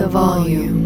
the volume.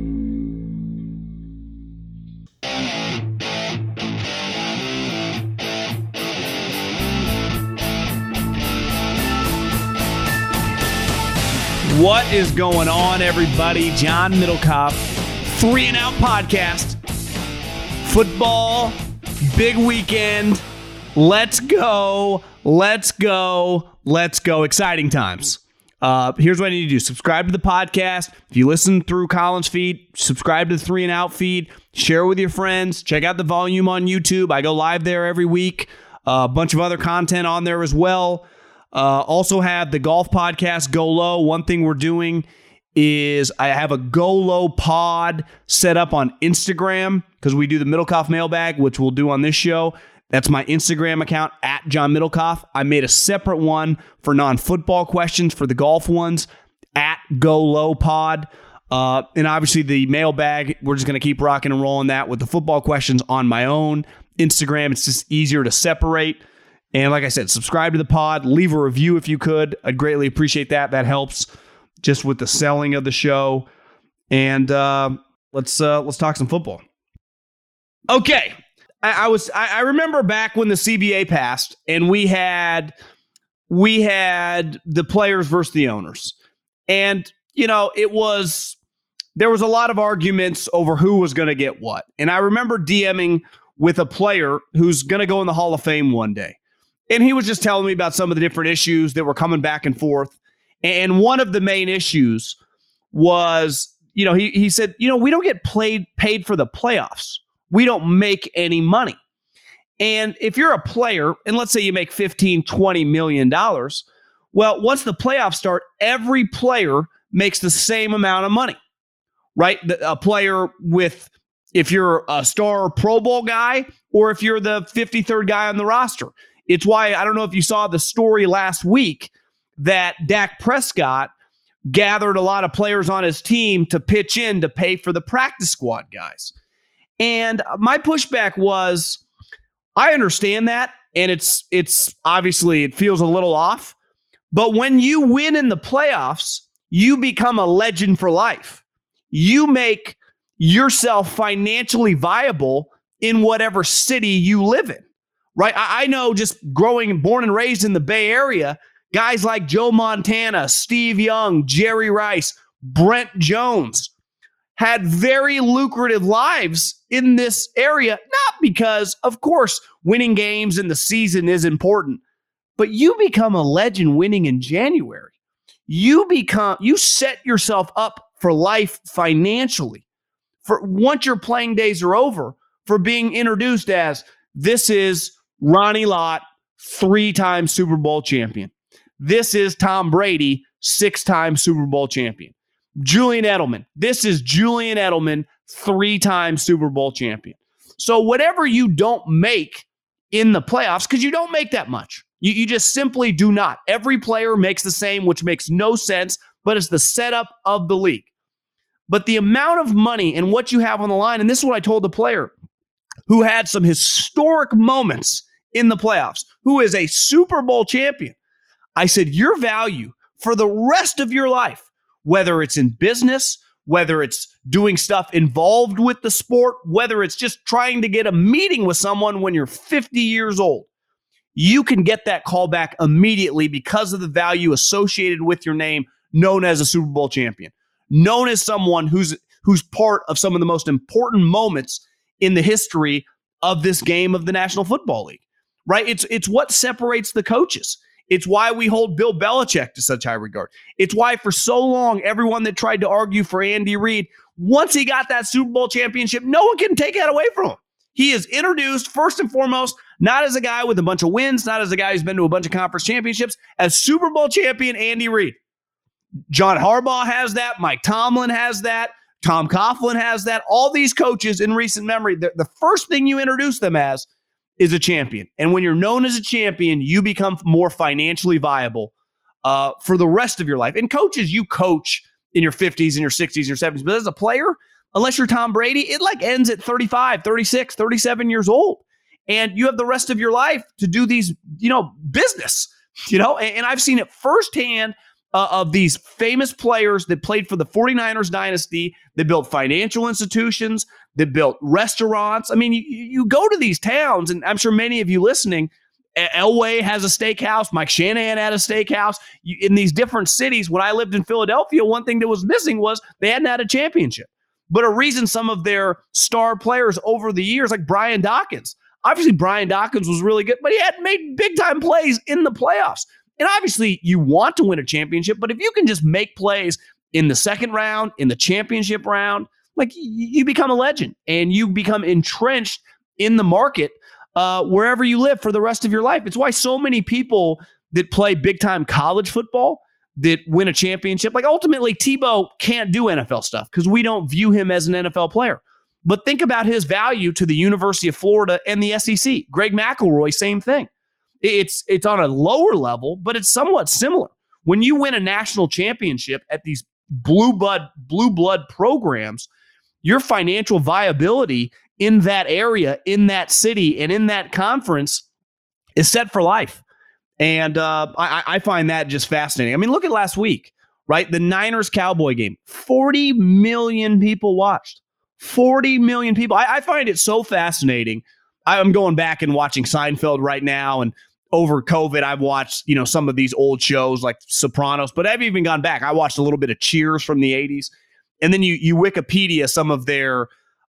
What is going on, everybody? John Middlecoff, 3 and Out podcast. Football, big weekend. Let's go. Let's go. Let's go. Exciting times. Here's what I need to do. Subscribe to the podcast. If you listen through Colin's feed, subscribe to the 3 and Out feed. Share with your friends. Check out the volume on YouTube. I go live there every week. A bunch of other content on there as well. Also have the golf podcast, Go Low. One thing we're doing is I have a Go Low pod set up on Instagram because we do the Middlecoff mailbag, which we'll do on this show. That's my Instagram account, at John Middlecoff. I made a separate one for non-football questions for the golf ones, at Go Low pod. And obviously the mailbag, we're just going to keep rocking and rolling that with the football questions on my own Instagram. It's just easier to separate. And like I said, subscribe to the pod, leave a review if you could. I'd greatly appreciate that. That helps just with the selling of the show. And let's talk some football. Okay. I remember back when the CBA passed and we had the players versus the owners. And, you know, there was a lot of arguments over who was going to get what. And I remember DMing with a player who's going to go in the Hall of Fame one day. And he was just telling me about some of the different issues that were coming back and forth. And one of the main issues was, you know, he said, you know, we don't get paid for the playoffs. We don't make any money. And if you're a player, and let's say you make $15, $20 million, well, once the playoffs start, every player makes the same amount of money, right? A player with, if you're a star Pro Bowl guy, or if you're the 53rd guy on the roster. It's why, I don't know if you saw the story last week, that Dak Prescott gathered a lot of players on his team to pitch in to pay for the practice squad guys. And my pushback was, I understand that, and it's obviously, it feels a little off, but when you win in the playoffs, you become a legend for life. You make yourself financially viable in whatever city you live in. Right. I know, just born and raised in the Bay Area, guys like Joe Montana, Steve Young, Jerry Rice, Brent Jones had very lucrative lives in this area. Not because, of course, winning games in the season is important, but you become a legend winning in January. You set yourself up for life financially for once your playing days are over, for being introduced as, this is Ronnie Lott, 3-time Super Bowl champion. This is Tom Brady, 6-time Super Bowl champion. Julian Edelman. This is Julian Edelman, 3-time Super Bowl champion. So whatever you don't make in the playoffs, because you don't make that much. You just simply do not. Every player makes the same, which makes no sense, but it's the setup of the league. But the amount of money and what you have on the line, and this is what I told the player who had some historic moments in the playoffs, who is a Super Bowl champion. I said, your value for the rest of your life, whether it's in business, whether it's doing stuff involved with the sport, whether it's just trying to get a meeting with someone when you're 50 years old, you can get that call back immediately because of the value associated with your name, known as a Super Bowl champion, known as someone who's part of some of the most important moments in the history of this game of the National Football League. Right? It's what separates the coaches. It's why we hold Bill Belichick to such high regard. It's why for so long, everyone that tried to argue for Andy Reid, once he got that Super Bowl championship, no one can take that away from him. He is introduced, first and foremost, not as a guy with a bunch of wins, not as a guy who's been to a bunch of conference championships, as Super Bowl champion Andy Reid. John Harbaugh has that. Mike Tomlin has that. Tom Coughlin has that. All these coaches in recent memory, the first thing you introduce them as is a champion. And when you're known as a champion, you become more financially viable for the rest of your life. And coaches, you coach in your 50s and your 60s and your 70s. But as a player, unless you're Tom Brady, it ends at 35, 36, 37 years old. And you have the rest of your life to do these, business, and I've seen it firsthand. of these famous players that played for the 49ers dynasty, that built financial institutions, that built restaurants. I mean, you go to these towns, and I'm sure many of you listening, Elway has a steakhouse. Mike Shanahan had a steakhouse. In these different cities, when I lived in Philadelphia, one thing that was missing was they hadn't had a championship. But a reason some of their star players over the years, like Brian Dawkins, obviously Brian Dawkins was really good, but he had made big-time plays in the playoffs. And obviously you want to win a championship, but if you can just make plays in the second round, in the championship round, like you become a legend and you become entrenched in the market wherever you live for the rest of your life. It's why so many people that play big-time college football that win a championship, like ultimately Tebow can't do NFL stuff because we don't view him as an NFL player. But think about his value to the University of Florida and the SEC. Greg McElroy, same thing. It's on a lower level, but it's somewhat similar. When you win a national championship at these blue blood programs, your financial viability in that area, in that city, and in that conference is set for life. And I find that just fascinating. I mean, look at last week, right? The Niners-Cowboy game. 40 million people watched. 40 million people. I find it so fascinating. I'm going back and watching Seinfeld right now, and over COVID, I've watched, some of these old shows like Sopranos, but I've even gone back. I watched a little bit of Cheers from the 80s. And then you Wikipedia some of their,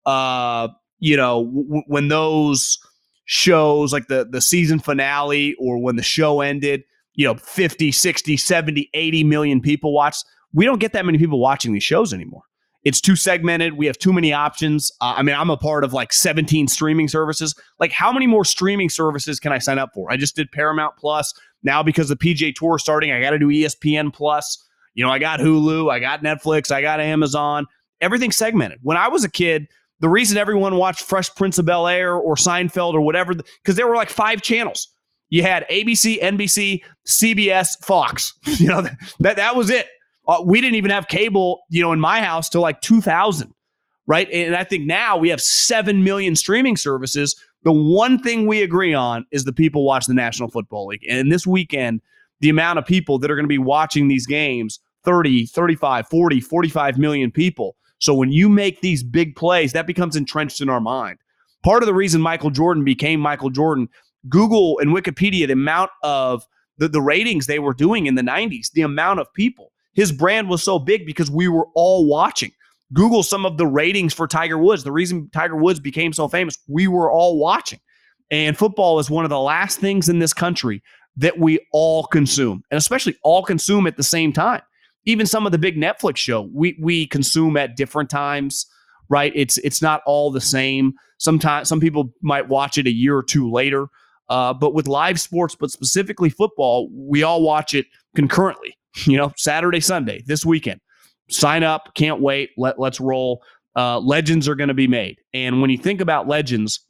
when those shows like the season finale or when the show ended, 50, 60, 70, 80 million people watched. We don't get that many people watching these shows anymore. It's too segmented. We have too many options. I'm a part of like 17 streaming services. Like, how many more streaming services can I sign up for? I just did Paramount Plus. Now, because the PGA Tour is starting, I got to do ESPN Plus. I got Hulu, I got Netflix, I got Amazon. Everything's segmented. When I was a kid, the reason everyone watched Fresh Prince of Bel-Air or Seinfeld or whatever, because there were like 5 channels. You had ABC, NBC, CBS, Fox. That was it. We didn't even have cable, in my house till like 2000, right? And I think now we have 7 million streaming services. The one thing we agree on is the people watch the National Football League. And this weekend, the amount of people that are going to be watching these games, 30, 35, 40, 45 million people. So when you make these big plays, that becomes entrenched in our mind. Part of the reason Michael Jordan became Michael Jordan, Google and Wikipedia, the amount of the ratings they were doing in the 90s, the amount of people. His brand was so big because we were all watching. Google some of the ratings for Tiger Woods. The reason Tiger Woods became so famous, we were all watching. And football is one of the last things in this country that we all consume, and especially all consume at the same time. Even some of the big Netflix show, we consume at different times, right? It's not all the same. Sometimes some people might watch it a year or two later. But with live sports, but specifically football, we all watch it concurrently. Saturday, Sunday, this weekend. Sign up. Can't wait. Let's roll. Legends are going to be made. And when you think about legends,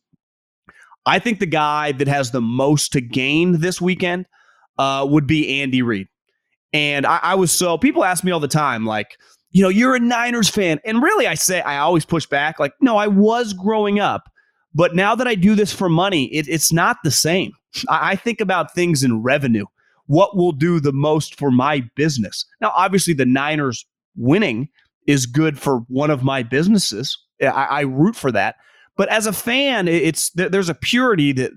I think the guy that has the most to gain this weekend would be Andy Reid. And people ask me all the time, like, you're a Niners fan. And really, I always push back. Like, no, I was growing up. But now that I do this for money, it's not the same. I think about things in revenue. What will do the most for my business? Now, obviously, the Niners winning is good for one of my businesses. I root for that. But as a fan, there's a purity that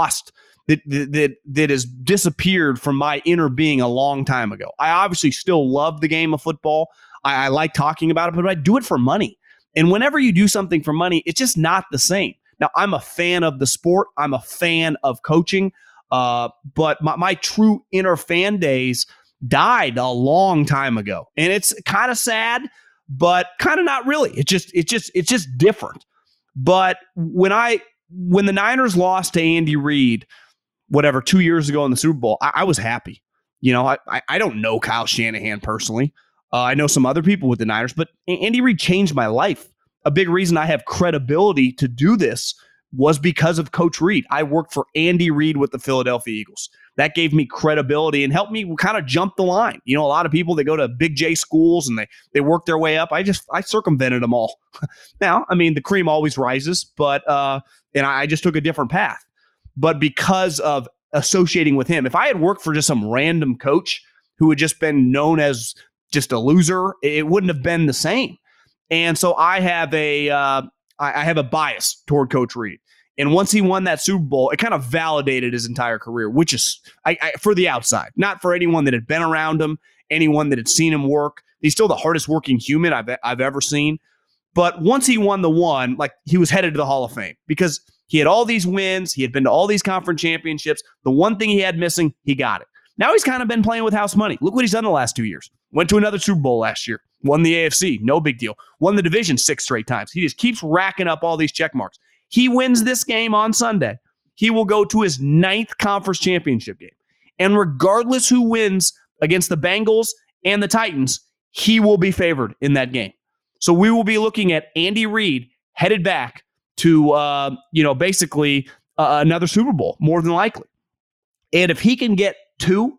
has disappeared from my inner being a long time ago. I obviously still love the game of football. I like talking about it, but I do it for money. And whenever you do something for money, it's just not the same. Now, I'm a fan of the sport. I'm a fan of coaching. But my true inner fan days died a long time ago. And it's kind of sad, but kind of not really. It's just different. But when the Niners lost to Andy Reid, 2 years ago in the Super Bowl, I was happy. I don't know Kyle Shanahan personally. I know some other people with the Niners, but Andy Reid changed my life. A big reason I have credibility to do this was because of Coach Reid. I worked for Andy Reid with the Philadelphia Eagles. That gave me credibility and helped me kind of jump the line. A lot of people, they go to Big J schools and they work their way up. I circumvented them all. Now, the cream always rises, but and I just took a different path. But because of associating with him, if I had worked for just some random coach who had just been known as just a loser, it wouldn't have been the same. And so I have a bias toward Coach Reid. And once he won that Super Bowl, it kind of validated his entire career, which is for the outside, not for anyone that had been around him, anyone that had seen him work. He's still the hardest working human I've ever seen. But once he won the one, like, he was headed to the Hall of Fame because he had all these wins. He had been to all these conference championships. The one thing he had missing, he got it. Now he's kind of been playing with house money. Look what he's done the last 2 years. Went to another Super Bowl last year. Won the AFC. No big deal. Won the division 6 straight times. He just keeps racking up all these check marks. He wins this game on Sunday, he will go to his 9th conference championship game. And regardless who wins against the Bengals and the Titans, he will be favored in that game. So we will be looking at Andy Reid headed back to, basically another Super Bowl, more than likely. And if he can get 2,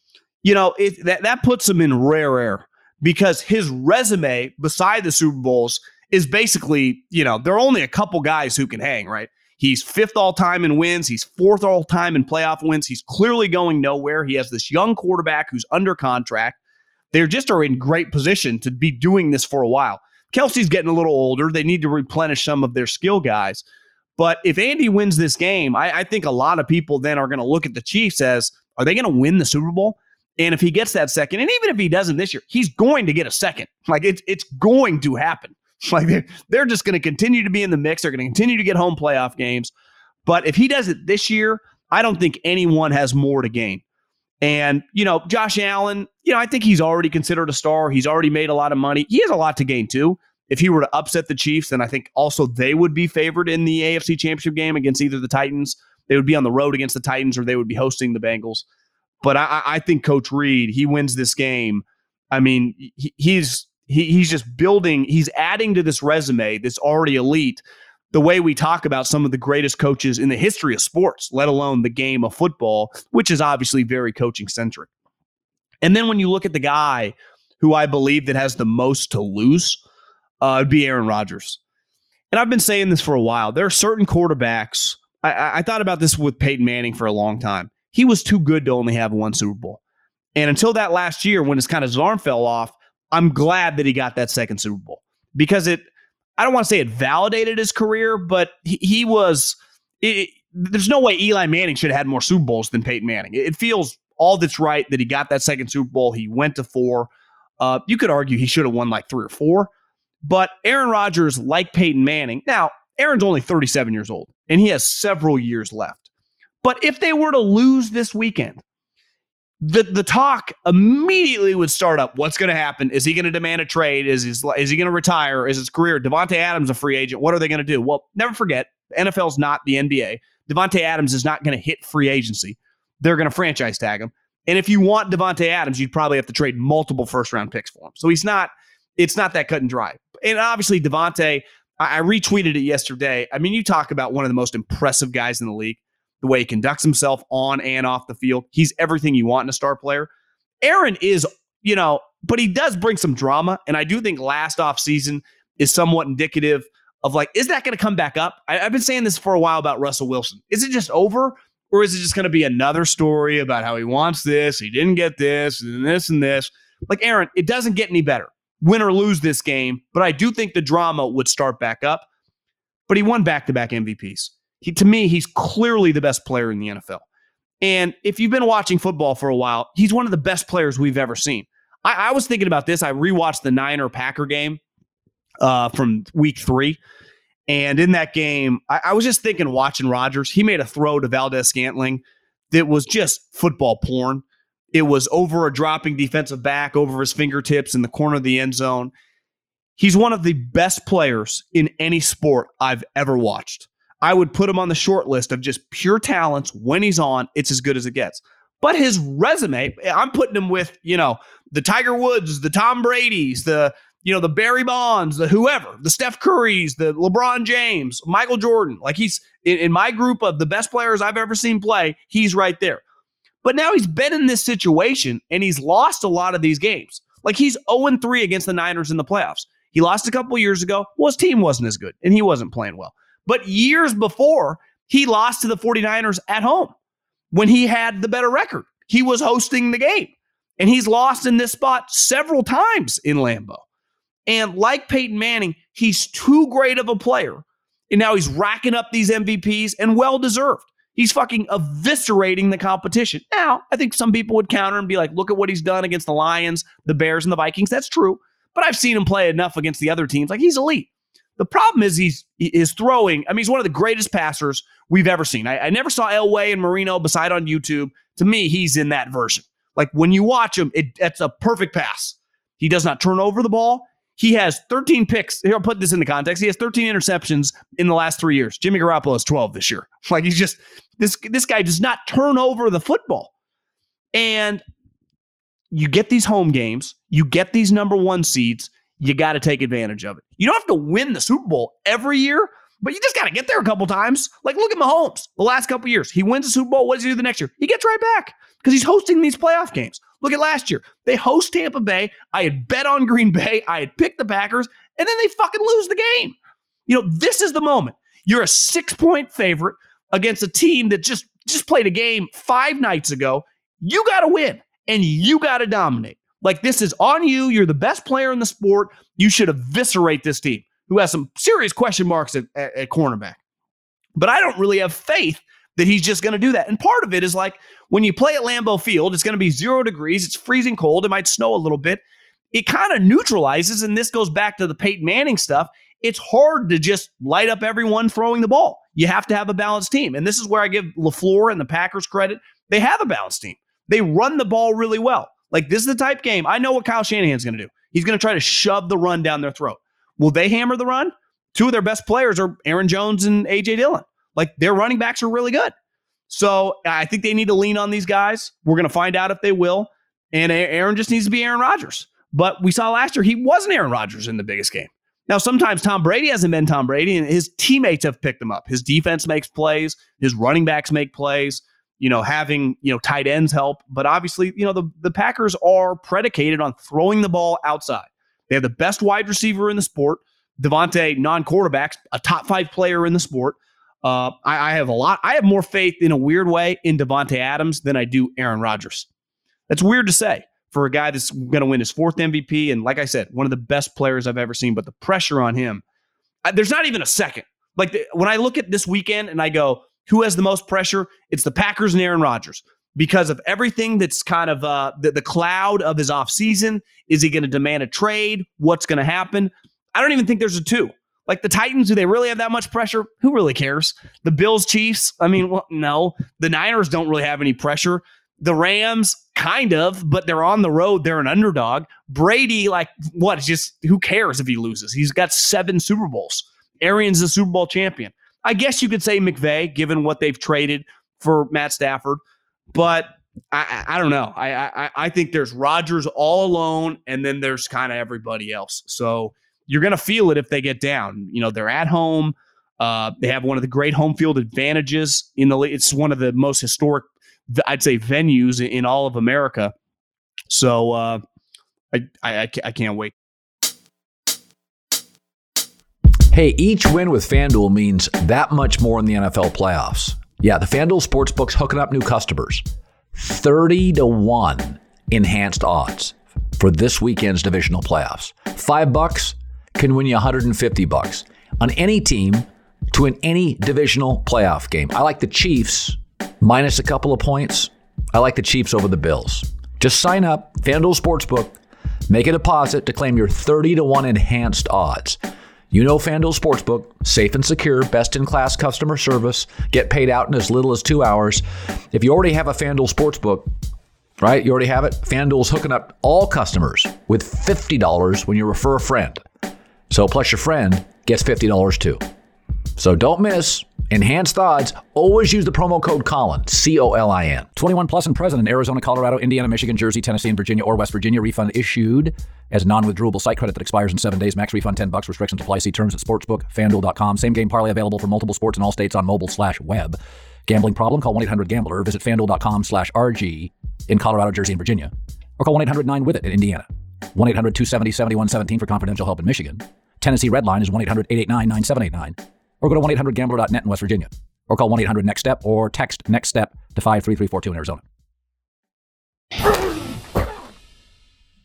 that puts him in rare air because his resume beside the Super Bowls is basically, there are only a couple guys who can hang, right? He's 5th all-time in wins. He's 4th all-time in playoff wins. He's clearly going nowhere. He has this young quarterback who's under contract. They just are in great position to be doing this for a while. Kelsey's getting a little older. They need to replenish some of their skill guys. But if Andy wins this game, I think a lot of people then are going to look at the Chiefs as, are they going to win the Super Bowl? And if he gets that second, and even if he doesn't this year, he's going to get a second. Like, it's going to happen. Like, they're just going to continue to be in the mix. They're going to continue to get home playoff games. But if he does it this year, I don't think anyone has more to gain. And, Josh Allen, I think he's already considered a star. He's already made a lot of money. He has a lot to gain, too. If he were to upset the Chiefs, then I think also they would be favored in the AFC Championship game against either the Titans. They would be on the road against the Titans, or they would be hosting the Bengals. But I think Coach Reid, he wins this game. I mean, he's just building, he's adding to this resume that's already elite the way we talk about some of the greatest coaches in the history of sports, let alone the game of football, which is obviously very coaching centric. And then when you look at the guy who I believe that has the most to lose, it'd be Aaron Rodgers. And I've been saying this for a while. There are certain quarterbacks. I thought about this with Peyton Manning for a long time. He was too good to only have one Super Bowl. And until that last year, when his arm fell off, I'm glad that he got that second Super Bowl because I don't want to say it validated his career, but there's no way Eli Manning should have had more Super Bowls than Peyton Manning. It feels all that's right that he got that second Super Bowl. He went to 4. You could argue he should have won like 3 or 4. But Aaron Rodgers, like Peyton Manning, now Aaron's only 37 years old, and he has several years left. But if they were to lose this weekend, the talk immediately would start up. What's going to happen? Is he going to demand a trade? Is he going to retire? Is his career? Devontae Adams a free agent? What are they going to do? Well, never forget, the NFL's not the NBA. Devontae Adams is not going to hit free agency. They're going to franchise tag him. And if you want Devontae Adams, you'd probably have to trade multiple first-round picks for him. So it's not that cut and dry. And obviously, Devontae, I retweeted it yesterday. I mean, you talk about one of the most impressive guys in the league. The way he conducts himself on and off the field. He's everything you want in a star player. Aaron is, but he does bring some drama. And I do think last offseason is somewhat indicative of like, is that going to come back up? I've been saying this for a while about Russell Wilson. Is it just over? Or is it just going to be another story about how he wants this, he didn't get this, and this and this? Like, Aaron, it doesn't get any better. Win or lose this game. But I do think the drama would start back up. But he won back-to-back MVPs. To me, he's clearly the best player in the NFL. And if you've been watching football for a while, he's one of the best players we've ever seen. I was thinking about this. I rewatched the Niner-Packer game from week 3. And in that game, I was just thinking, watching Rodgers, he made a throw to Valdez-Scantling that was just football porn. It was over a dropping defensive back, over his fingertips in the corner of the end zone. He's one of the best players in any sport I've ever watched. I would put him on the short list of just pure talents. When he's on, it's as good as it gets. But his resume, I'm putting him with, the Tiger Woods, the Tom Brady's, the Barry Bonds, the whoever, the Steph Curry's, the LeBron James, Michael Jordan. Like, he's in my group of the best players I've ever seen play. He's right there. But now he's been in this situation and he's lost a lot of these games. Like, he's 0-3 against the Niners in the playoffs. He lost a couple years ago. Well, his team wasn't as good and he wasn't playing well. But years before, he lost to the 49ers at home when he had the better record. He was hosting the game. And he's lost in this spot several times in Lambeau. And like Peyton Manning, he's too great of a player. And now he's racking up these MVPs, and well-deserved. He's fucking eviscerating the competition. Now, I think some people would counter and be like, look at what he's done against the Lions, the Bears, and the Vikings. That's true. But I've seen him play enough against the other teams. Like, he's elite. The problem is he's throwing. I mean, he's one of the greatest passers we've ever seen. I never saw Elway and Marino beside on YouTube. To me, he's in that version. Like, when you watch him, it's a perfect pass. He does not turn over the ball. He has 13 picks. Here, I'll put this into context. He has 13 interceptions in the last 3 years. Jimmy Garoppolo has 12 this year. Like, he's just, this guy does not turn over the football. And you get these home games. You get these number one seeds. You got to take advantage of it. You don't have to win the Super Bowl every year, but you just got to get there a couple times. Like, look at Mahomes the last couple years. He wins the Super Bowl. What does he do the next year? He gets right back because he's hosting these playoff games. Look at last year. They host Tampa Bay. I had bet on Green Bay. I had picked the Packers, and then they fucking lose the game. You know, this is the moment. You're a 6-point favorite against a team that just played a game 5 nights ago. You got to win, and you got to dominate. Like, this is on you. You're the best player in the sport. You should eviscerate this team, who has some serious question marks at cornerback. But I don't really have faith that he's just going to do that. And part of it is like, when you play at Lambeau Field, it's going to be 0 degrees. It's freezing cold. It might snow a little bit. It kind of neutralizes, and this goes back to the Peyton Manning stuff. It's hard to just light up everyone throwing the ball. You have to have a balanced team. And this is where I give LaFleur and the Packers credit. They have a balanced team. They run the ball really well. Like, this is the type game. I know what Kyle Shanahan's going to do. He's going to try to shove the run down their throat. Will they hammer the run? 2 of their best players are Aaron Jones and A.J. Dillon. Like, their running backs are really good. So I think they need to lean on these guys. We're going to find out if they will. And Aaron just needs to be Aaron Rodgers. But we saw last year he wasn't Aaron Rodgers in the biggest game. Now, sometimes Tom Brady hasn't been Tom Brady, and his teammates have picked him up. His defense makes plays. His running backs make plays. You know, having, tight ends help. But obviously, the Packers are predicated on throwing the ball outside. They have the best wide receiver in the sport. Devontae, non-quarterback, a top 5 player in the sport. I have more faith in a weird way in Devontae Adams than I do Aaron Rodgers. That's weird to say for a guy that's going to win his 4th MVP. And like I said, one of the best players I've ever seen, but the pressure on him, there's not even a second. Like, when I look at this weekend and I go, who has the most pressure? It's the Packers and Aaron Rodgers because of everything that's kind of the cloud of his offseason. Is he going to demand a trade? What's going to happen? I don't even think there's a 2. Like, the Titans, do they really have that much pressure? Who really cares? The Bills, Chiefs, I mean, well, no. The Niners don't really have any pressure. The Rams, kind of, but they're on the road. They're an underdog. Brady, like, what? It's just, who cares if he loses? He's got 7 Super Bowls. Arians is a Super Bowl champion. I guess you could say McVay, given what they've traded for Matt Stafford. But I don't know. I think there's Rodgers all alone, and then there's kind of everybody else. So you're going to feel it if they get down. They're at home. They have one of the great home field advantages in the league. It's one of the most historic, I'd say, venues in all of America. So I can't wait. Hey, each win with FanDuel means that much more in the NFL playoffs. Yeah, the FanDuel Sportsbook's hooking up new customers. 30-1 enhanced odds for this weekend's divisional playoffs. $5 can win you $150 on any team to win any divisional playoff game. I like the Chiefs minus a couple of points. I like the Chiefs over the Bills. Just sign up, FanDuel Sportsbook, make a deposit to claim your 30-1 enhanced odds. You know FanDuel Sportsbook, safe and secure, best-in-class customer service, get paid out in as little as 2 hours. If you already have a FanDuel Sportsbook, right, you already have it, FanDuel's hooking up all customers with $50 when you refer a friend. So plus your friend gets $50 too. So don't miss enhanced odds. Always use the promo code Colin, COLIN. 21 plus and present in Arizona, Colorado, Indiana, Michigan, Jersey, Tennessee, and Virginia or West Virginia. Refund issued as non-withdrawable site credit that expires in 7 days. Max refund $10. Restrictions apply. See terms at sportsbookfanduel.com. Same game parlay available for multiple sports in all states on mobile/web. Gambling problem? Call 1-800-GAMBLER. Visit fanduel.com/RG in Colorado, Jersey, and Virginia. Or call 1-800-9-WITH-IT in Indiana. 1-800-270-7117 for confidential help in Michigan. Tennessee Red Line is 1-800-889-9789. Or go to 1-800-GAMBLER.net in West Virginia. Or call 1-800-NEXT-STEP or text NEXT-STEP to 53342 in Arizona.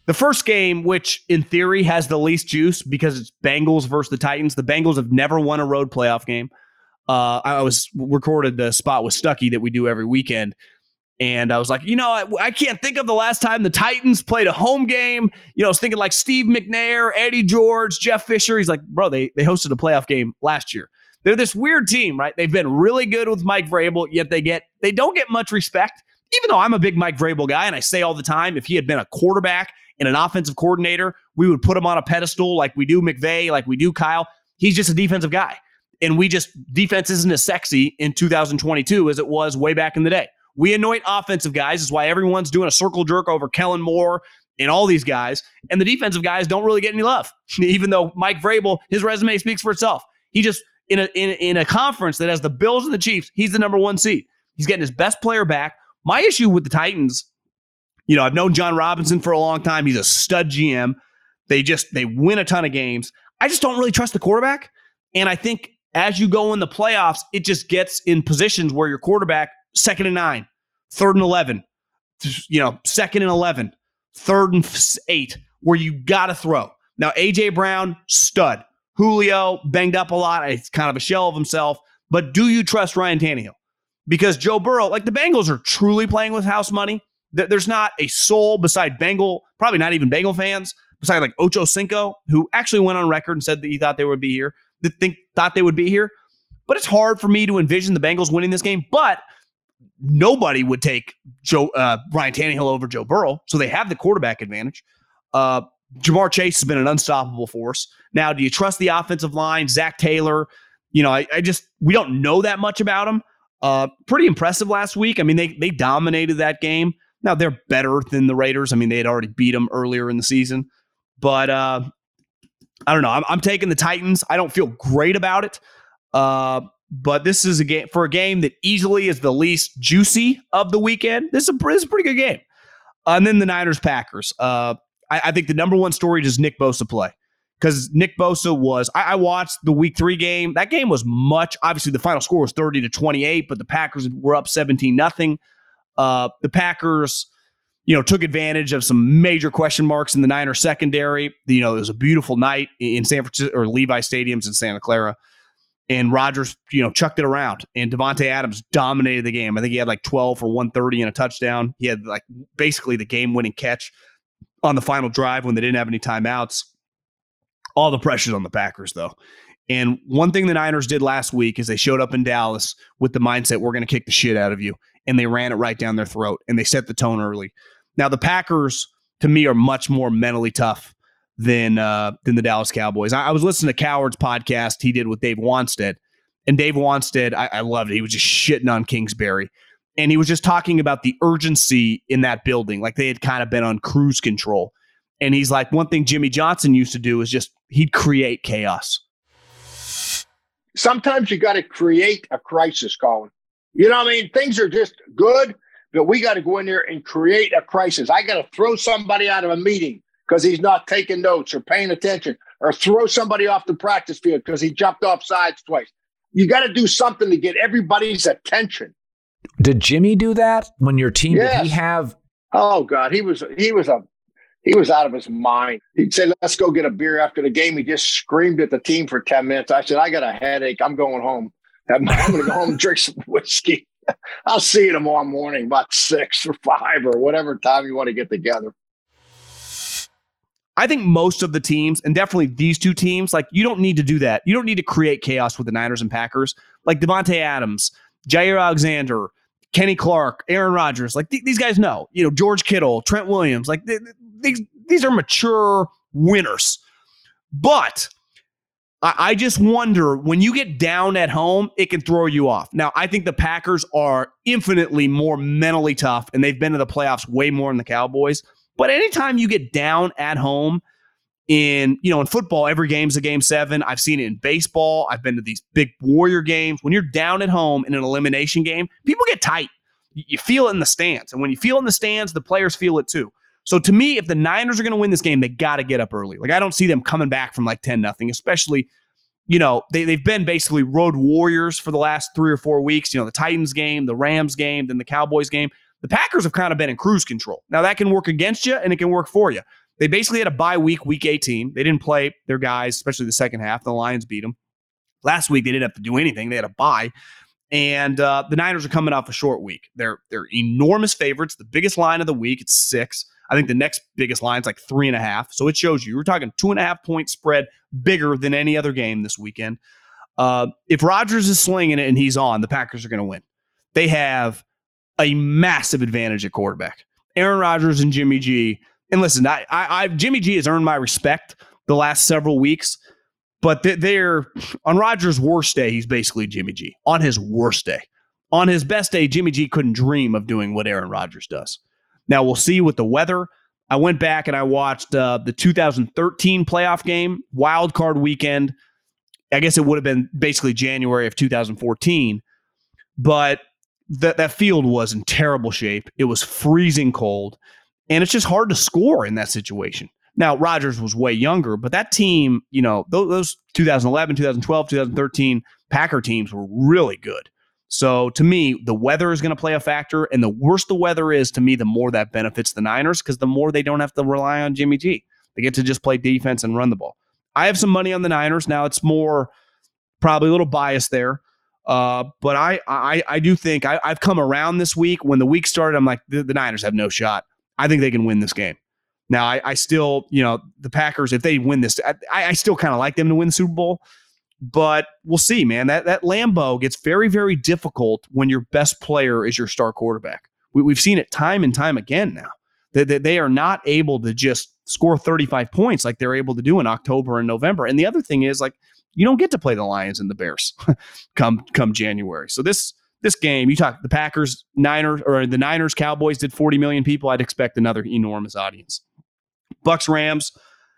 The first game, which in theory has the least juice because it's Bengals versus the Titans. The Bengals have never won a road playoff game. I was recorded the spot with Stuckey that we do every weekend. And I was like, I can't think of the last time the Titans played a home game. I was thinking like Steve McNair, Eddie George, Jeff Fisher. He's like, bro, they hosted a playoff game last year. They're this weird team, right? They've been really good with Mike Vrabel, yet they don't get much respect. Even though I'm a big Mike Vrabel guy, and I say all the time, if he had been a quarterback and an offensive coordinator, we would put him on a pedestal like we do McVay, like we do Kyle. He's just a defensive guy. And defense isn't as sexy in 2022 as it was way back in the day. We anoint offensive guys. That's why everyone's doing a circle jerk over Kellen Moore and all these guys. And the defensive guys don't really get any love, even though Mike Vrabel, his resume speaks for itself. He just, in a conference that has the Bills and the Chiefs, he's the number one seed. He's getting his best player back. My issue with the Titans, I've known John Robinson for a long time. He's a stud GM. They win a ton of games. I just don't really trust the quarterback. And I think as you go in the playoffs, it just gets in positions where your quarterback, 2nd and 9, 3rd and 11, 2nd and 11, 3rd and 8, where you got to throw. Now, A.J. Brown, stud. Julio, banged up a lot. It's kind of a shell of himself. But do you trust Ryan Tannehill? Because Joe Burrow, like the Bengals are truly playing with house money. There's not a soul beside probably not even Bengal fans, beside like Ocho Cinco, who actually went on record and said that he thought they would be here. Thought they would be here. But it's hard for me to envision the Bengals winning this game. But nobody would take Ryan Tannehill over Joe Burrow, so they have the quarterback advantage. Jamar Chase has been an unstoppable force. Now, do you trust the offensive line? Zach Taylor, we don't know that much about him. Pretty impressive last week. I mean, they dominated that game. Now, they're better than the Raiders. I mean, they had already beat them earlier in the season. But I don't know. I'm taking the Titans. I don't feel great about it. But this is a game that easily is the least juicy of the weekend. This is a pretty good game. And then the Niners-Packers. I think the number one story is Nick Bosa play. Because Nick Bosa I watched the week 3 game. That game was obviously the final score was 30-28, but the Packers were up 17-0. The Packers, took advantage of some major question marks in the Niners secondary. It was a beautiful night in San Francisco or Levi Stadiums in Santa Clara. And Rodgers, chucked it around. And Devontae Adams dominated the game. I think he had like 12 for 130 and a touchdown. He had like basically the game-winning catch on the final drive when they didn't have any timeouts. All the pressure's on the Packers, though. And one thing the Niners did last week is they showed up in Dallas with the mindset, we're going to kick the shit out of you. And they ran it right down their throat. And they set the tone early. Now, the Packers, to me, are much more mentally tough than the Dallas Cowboys. I was listening to Coward's podcast he did with Dave Wanstead. And Dave Wanstead, I loved it. He was just shitting on Kingsbury. And he was just talking about the urgency in that building. Like they had kind of been on cruise control. And he's like, one thing Jimmy Johnson used to do is he'd create chaos. Sometimes you got to create a crisis, Colin. You know what I mean? Things are just good, but we got to go in there and create a crisis. I got to throw somebody out of a meeting because he's not taking notes or paying attention, or throw somebody off the practice field because he jumped off sides twice. You got to do something to get everybody's attention. Did Jimmy do that when your team? Yes. Did he have? Oh God, he was out of his mind. He'd say, "Let's go get a beer after the game." He just screamed at the team for 10 minutes. I said, "I got a headache. I'm going home. I'm going to go home and drink some whiskey. I'll see you tomorrow morning about 6 or 5 or whatever time you want to get together." I think most of the teams, and definitely these two teams, like you don't need to do that. You don't need to create chaos with the Niners and Packers. Like Devontae Adams, Jair Alexander, Kenny Clark, Aaron Rodgers, like these guys know. George Kittle, Trent Williams, like these are mature winners. But I just wonder, when you get down at home, it can throw you off. Now, I think the Packers are infinitely more mentally tough, and they've been to the playoffs way more than the Cowboys. But anytime you get down at home in football, every game's a game 7. I've seen it in baseball. I've been to these big Warrior games. When you're down at home in an elimination game, people get tight. You feel it in the stands. And when you feel it in the stands, the players feel it too. So to me, if the Niners are going to win this game, they got to get up early. Like I don't see them coming back from like 10-0, especially, they've been basically road warriors for the last 3 or 4 weeks. The Titans game, the Rams game, then the Cowboys game. The Packers have kind of been in cruise control. Now that can work against you and it can work for you. They basically had a bye week 18. They didn't play their guys, especially the second half. The Lions beat them. Last week, they didn't have to do anything. They had a bye. And the Niners are coming off a short week. They're enormous favorites. The biggest line of the week, it's 6. I think the next biggest line is like 3.5. So it shows you. We're talking 2.5 point spread, bigger than any other game this weekend. If Rodgers is slinging it and he's on, the Packers are going to win. They have a massive advantage at quarterback. Aaron Rodgers and Jimmy G. And listen, Jimmy G has earned my respect the last several weeks. But they're on Rodgers' worst day, he's basically Jimmy G. On his worst day. On his best day, Jimmy G couldn't dream of doing what Aaron Rodgers does. Now, we'll see with the weather. I went back and I watched the 2013 playoff game, wild card weekend. I guess it would have been basically January of 2014. But that field was in terrible shape. It was freezing cold. And it's just hard to score in that situation. Now, Rodgers was way younger, but that team, those 2011, 2012, 2013 Packer teams were really good. So to me, the weather is going to play a factor. And the worse the weather is, to me, the more that benefits the Niners because the more they don't have to rely on Jimmy G. They get to just play defense and run the ball. I have some money on the Niners. Now, it's more probably a little biased there. But I do think I've come around this week. When the week started, I'm like, the Niners have no shot. I think they can win this game. Now, I still, the Packers, if they win this, I still kind of like them to win the Super Bowl. But we'll see, man. That Lambeau gets very, very difficult when your best player is your star quarterback. We've seen it time and time again now. They are not able to just score 35 points like they're able to do in October and November. And the other thing is, like, you don't get to play the Lions and the Bears come January. So this game, you talk the Packers, Niners, or the Niners, Cowboys did 40 million people. I'd expect another enormous audience. Bucks, Rams.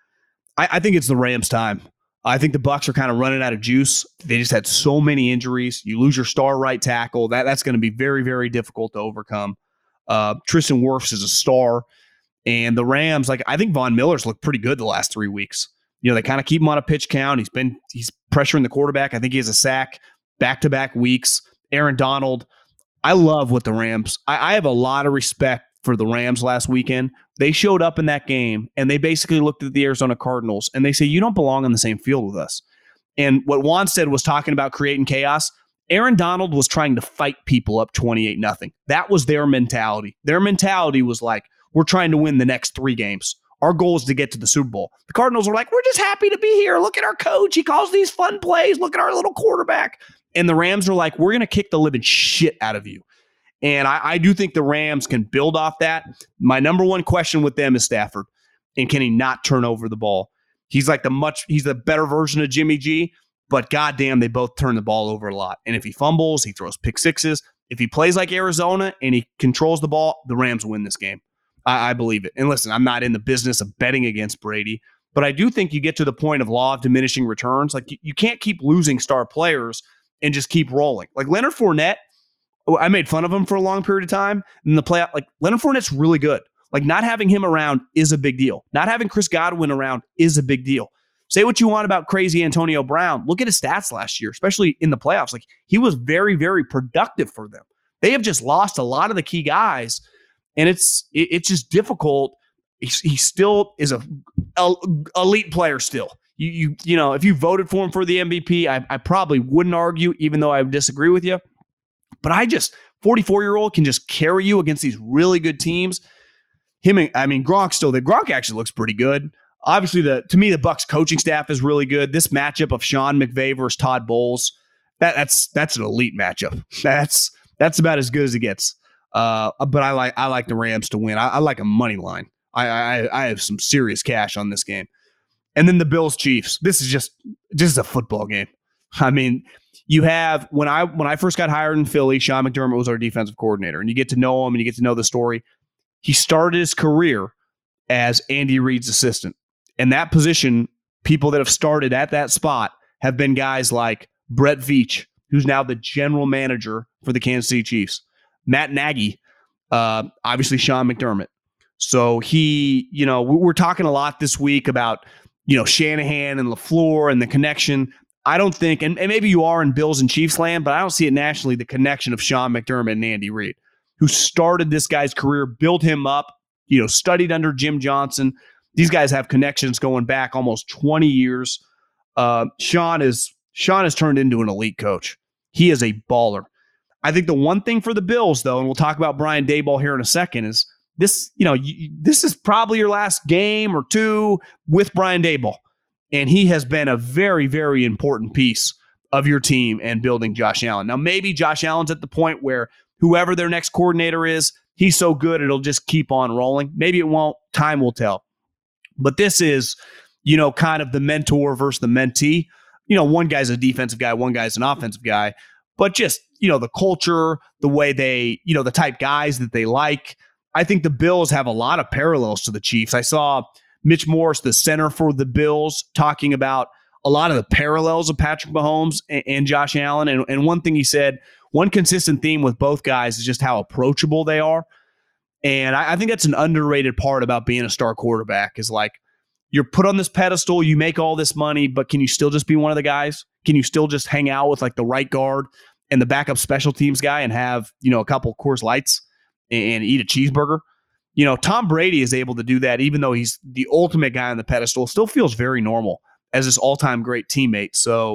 I think it's the Rams' time. I think the Bucks are kind of running out of juice. They just had so many injuries. You lose your star right tackle. That's going to be very, very difficult to overcome. Tristan Wirfs is a star. And the Rams, I think Von Miller's looked pretty good the last 3 weeks. They kind of keep him on a pitch count. He's pressuring the quarterback. I think he has a sack back-to-back weeks. Aaron Donald. I love what the Rams. I have a lot of respect for the Rams last weekend. They showed up in that game, and they basically looked at the Arizona Cardinals, and they say, you don't belong on the same field with us. And what Wanstead was talking about creating chaos, Aaron Donald was trying to fight people up 28-0. That was their mentality. Their mentality was like, we're trying to win the next 3 games. Our goal is to get to the Super Bowl. The Cardinals were like, we're just happy to be here. Look at our coach. He calls these fun plays. Look at our little quarterback. And the Rams are like, we're going to kick the living shit out of you. And I do think the Rams can build off that. My number one question with them is Stafford. And can he not turn over the ball? He's the better version of Jimmy G, but goddamn, they both turn the ball over a lot. And if he fumbles, he throws pick sixes. If he plays like Arizona and he controls the ball, the Rams win this game. I believe it. And listen, I'm not in the business of betting against Brady, but I do think you get to the point of law of diminishing returns. Like you can't keep losing star players and just keep rolling. Like Leonard Fournette, I made fun of him for a long period of time in the playoff. Like Leonard Fournette's really good. Like not having him around is a big deal. Not having Chris Godwin around is a big deal. Say what you want about crazy Antonio Brown. Look at his stats last year, especially in the playoffs. Like he was very, very productive for them. They have just lost a lot of the key guys, and it's just difficult. He still is a elite player still. You know, if you voted for him for the MVP, I probably wouldn't argue, even though I would disagree with you. But 44-year-old can just carry you against these really good teams. Gronk actually looks pretty good. Obviously, to me, the Bucs coaching staff is really good. This matchup of Sean McVay versus Todd Bowles, that's an elite matchup. That's about as good as it gets. But I like the Rams to win. I like a money line. I have some serious cash on this game. And then the Bills Chiefs. This is just a football game. I mean, you have when I first got hired in Philly, Sean McDermott was our defensive coordinator, and you get to know him and you get to know the story. He started his career as Andy Reid's assistant. And that position, people that have started at that spot have been guys like Brett Veach, who's now the general manager for the Kansas City Chiefs. Matt Nagy, obviously Sean McDermott. So we're talking a lot this week about, Shanahan and LaFleur and the connection. I don't think, and maybe you are in Bills and Chiefs land, but I don't see it nationally, the connection of Sean McDermott and Andy Reid, who started this guy's career, built him up, studied under Jim Johnson. These guys have connections going back almost 20 years. Sean has turned into an elite coach. He is a baller. I think the one thing for the Bills, though, and we'll talk about Brian Daboll here in a second, is this. This is probably your last game or two with Brian Daboll, and he has been a very, very important piece of your team and building Josh Allen. Now, maybe Josh Allen's at the point where whoever their next coordinator is, he's so good it'll just keep on rolling. Maybe it won't. Time will tell. But this is, kind of the mentor versus the mentee. One guy's a defensive guy, one guy's an offensive guy. But just, the culture, the way they, the type guys that they like. I think the Bills have a lot of parallels to the Chiefs. I saw Mitch Morse, the center for the Bills, talking about a lot of the parallels of Patrick Mahomes and Josh Allen. And one thing he said, one consistent theme with both guys is just how approachable they are. And I think that's an underrated part about being a star quarterback is like, you're put on this pedestal, you make all this money, but can you still just be one of the guys? Can you still just hang out with like the right guard and the backup special teams guy and have, a couple Coors Lights and eat a cheeseburger? Tom Brady is able to do that, even though he's the ultimate guy on the pedestal, still feels very normal as his all-time great teammate. So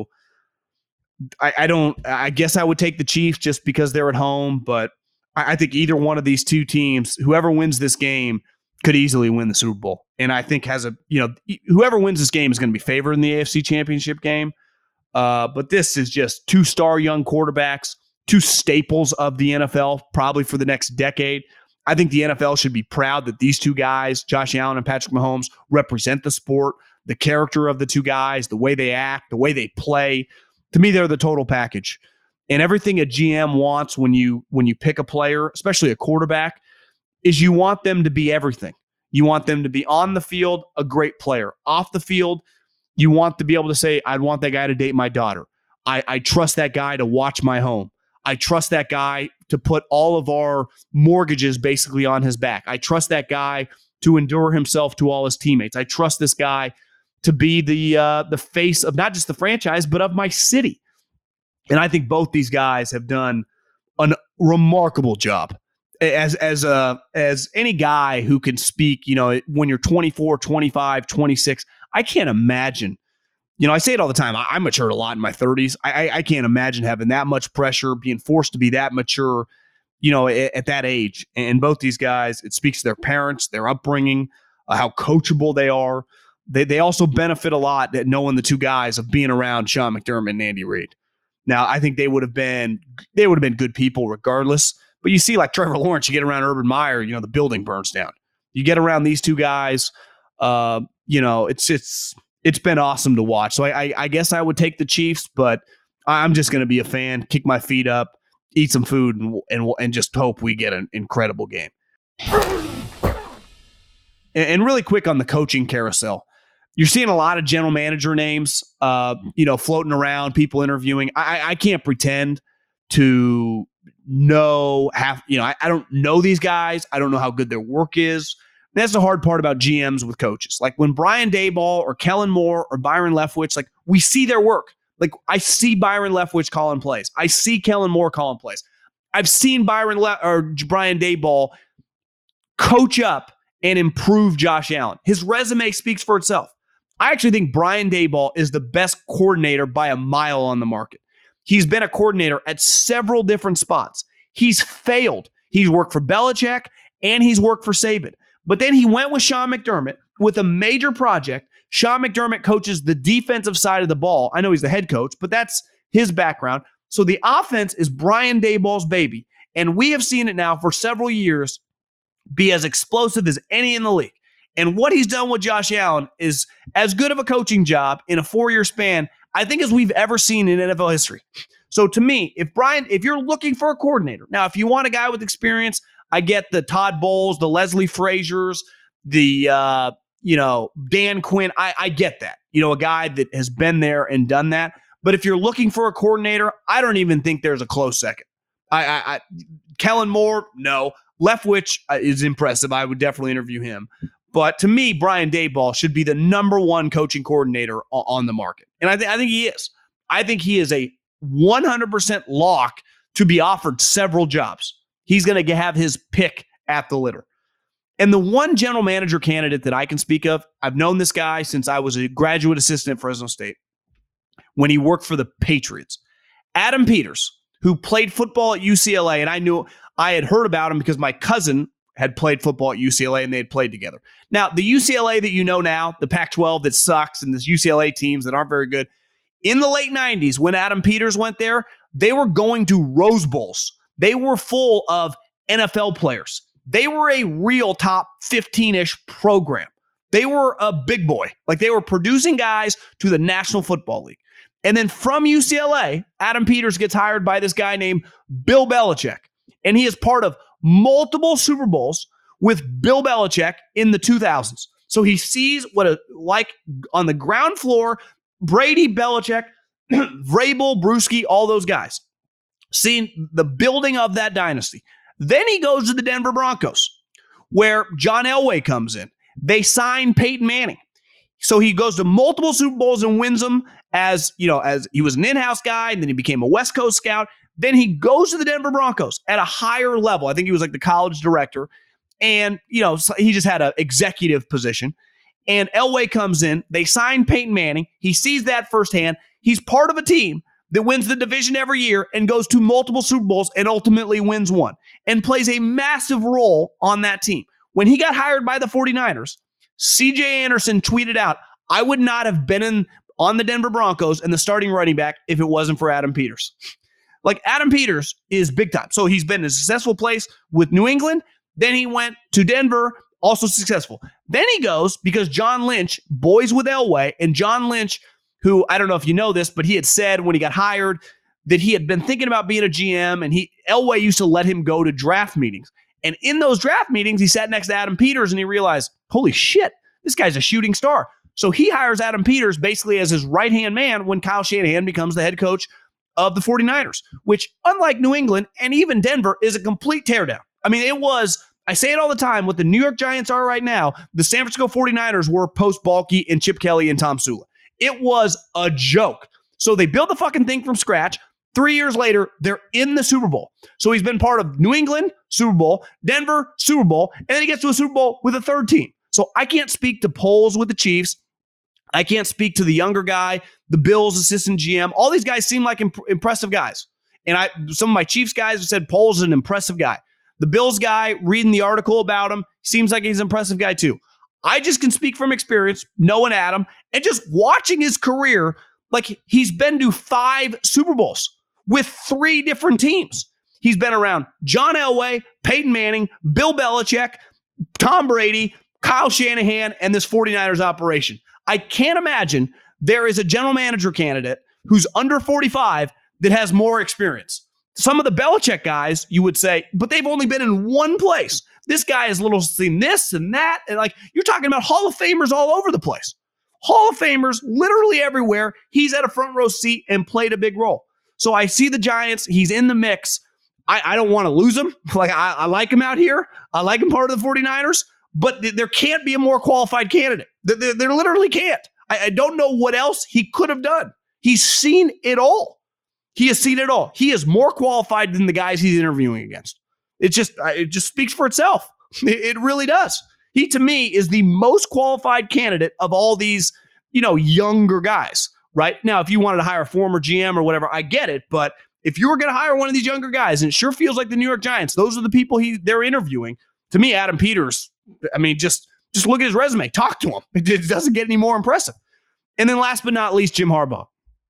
I guess I would take the Chiefs just because they're at home, but I think either one of these two teams, whoever wins this game, could easily win the Super Bowl. And I think whoever wins this game is going to be favored in the AFC Championship game. But this is just two star young quarterbacks, two staples of the NFL, probably for the next decade. I think the NFL should be proud that these two guys, Josh Allen and Patrick Mahomes, represent the sport, the character of the two guys, the way they act, the way they play. To me, they're the total package. And everything a GM wants when you pick a player, especially a quarterback, is you want them to be everything. You want them to be on the field, a great player. Off the field, you want to be able to say, I'd want that guy to date my daughter. I trust that guy to watch my home. I trust that guy to put all of our mortgages basically on his back. I trust that guy to endure himself to all his teammates. I trust this guy to be the face of not just the franchise, but of my city. And I think both these guys have done a remarkable job. As any guy who can speak, when you're 24, 25, 26, I can't imagine, I say it all the time. I matured a lot in my 30s. I can't imagine having that much pressure, being forced to be that mature, at that age. And both these guys, it speaks to their parents, their upbringing, how coachable they are. They also benefit a lot that knowing the two guys of being around Sean McDermott and Andy Reid. Now, I think they would have been good people regardless. But you see, like Trevor Lawrence, you get around Urban Meyer, the building burns down. You get around these two guys, it's been awesome to watch. So I guess I would take the Chiefs, but I'm just going to be a fan, kick my feet up, eat some food, and just hope we get an incredible game. And really quick on the coaching carousel, you're seeing a lot of general manager names, floating around, people interviewing. I can't pretend to know I don't know these guys. I don't know how good their work is. That's the hard part about GMs with coaches. Like when Brian Daboll or Kellen Moore or Byron Leftwich, like we see their work. Like I see Byron Leftwich calling plays. I see Kellen Moore calling plays. I've seen Brian Daboll coach up and improve Josh Allen. His resume speaks for itself. I actually think Brian Daboll is the best coordinator by a mile on the market. He's been a coordinator at several different spots. He's failed. He's worked for Belichick and he's worked for Saban. But then he went with Sean McDermott with a major project. Sean McDermott coaches the defensive side of the ball. I know he's the head coach, but that's his background. So the offense is Brian Daboll's baby. And we have seen it now for several years be as explosive as any in the league. And what he's done with Josh Allen is as good of a coaching job in a 4-year span, I think, as we've ever seen in NFL history. So to me, if you're looking for a coordinator, now if you want a guy with experience, I get the Todd Bowles, the Leslie Frazier's, the Dan Quinn. I get that. A guy that has been there and done that. But if you're looking for a coordinator, I don't even think there's a close second. Kellen Moore, no. Leftwich is impressive. I would definitely interview him. But to me, Brian Daboll should be the number one coaching coordinator on the market. And I think he is. I think he is a 100% lock to be offered several jobs. He's going to have his pick at the litter. And the one general manager candidate that I can speak of, I've known this guy since I was a graduate assistant at Fresno State when he worked for the Patriots. Adam Peters, who played football at UCLA, and I had heard about him because my cousin had played football at UCLA and they had played together. Now, the UCLA that you know now, the Pac-12 that sucks and this UCLA teams that aren't very good, in the late 90s when Adam Peters went there, they were going to Rose Bowls. They were full of NFL players. They were a real top 15-ish program. They were a big boy. Like they were producing guys to the National Football League. And then from UCLA, Adam Peters gets hired by this guy named Bill Belichick. And he is part of multiple Super Bowls with Bill Belichick in the 2000s. So he sees what like on the ground floor, Brady, Belichick, Vrabel, Bruschi, all those guys. Seeing the building of that dynasty. Then he goes to the Denver Broncos, where John Elway comes in. They sign Peyton Manning. So he goes to multiple Super Bowls and wins them as he was an in-house guy, and then he became a West Coast scout. Then he goes to the Denver Broncos at a higher level. I think he was like the college director. And, he just had an executive position. And Elway comes in. They sign Peyton Manning. He sees that firsthand. He's part of a team that wins the division every year and goes to multiple Super Bowls and ultimately wins one and plays a massive role on that team. When he got hired by the 49ers, CJ Anderson tweeted out, "I would not have been on the Denver Broncos and the starting running back if it wasn't for Adam Peters." Like Adam Peters is big time. So he's been in a successful place with New England. Then he went to Denver, also successful. Then he goes because John Lynch, boys with Elway, and John Lynch, who I don't know if you know this, but he had said when he got hired that he had been thinking about being a GM, and Elway used to let him go to draft meetings. And in those draft meetings, he sat next to Adam Peters and he realized, holy shit, this guy's a shooting star. So he hires Adam Peters basically as his right-hand man when Kyle Shanahan becomes the head coach of the 49ers, which unlike New England and even Denver is a complete teardown. I mean, I say it all the time, what the New York Giants are right now, the San Francisco 49ers were post-Balky and Chip Kelly and Tom Sula. It was a joke. So they built the fucking thing from scratch. 3 years later, they're in the Super Bowl. So he's been part of New England, Super Bowl, Denver, Super Bowl, and then he gets to a Super Bowl with a third team. So I can't speak to Poles with the Chiefs. I can't speak to the younger guy, the Bills assistant GM. All these guys seem like impressive guys. And some of my Chiefs guys have said Poles is an impressive guy. The Bills guy, reading the article about him, seems like he's an impressive guy too. I just can speak from experience, knowing Adam, and just watching his career. Like he's been to 5 Super Bowls with 3 different teams. He's been around John Elway, Peyton Manning, Bill Belichick, Tom Brady, Kyle Shanahan, and this 49ers operation. I can't imagine there is a general manager candidate who's under 45 that has more experience. Some of the Belichick guys, you would say, but they've only been in one place. This guy has seen this and that. And you're talking about Hall of Famers all over the place. Hall of Famers literally everywhere. He's at a front row seat and played a big role. So I see the Giants. He's in the mix. I don't want to lose him. I like him out here. I like him part of the 49ers. But there can't be a more qualified candidate. There literally can't. I don't know what else he could have done. He's seen it all. He has seen it all. He is more qualified than the guys he's interviewing against. It just speaks for itself. It really does. He, to me, is the most qualified candidate of all these, younger guys. Right now, if you wanted to hire a former GM or whatever, I get it. But if you were going to hire one of these younger guys, and it sure feels like the New York Giants, those are the people they're interviewing. To me, Adam Peters, I mean, just look at his resume. Talk to him. It doesn't get any more impressive. And then last but not least, Jim Harbaugh.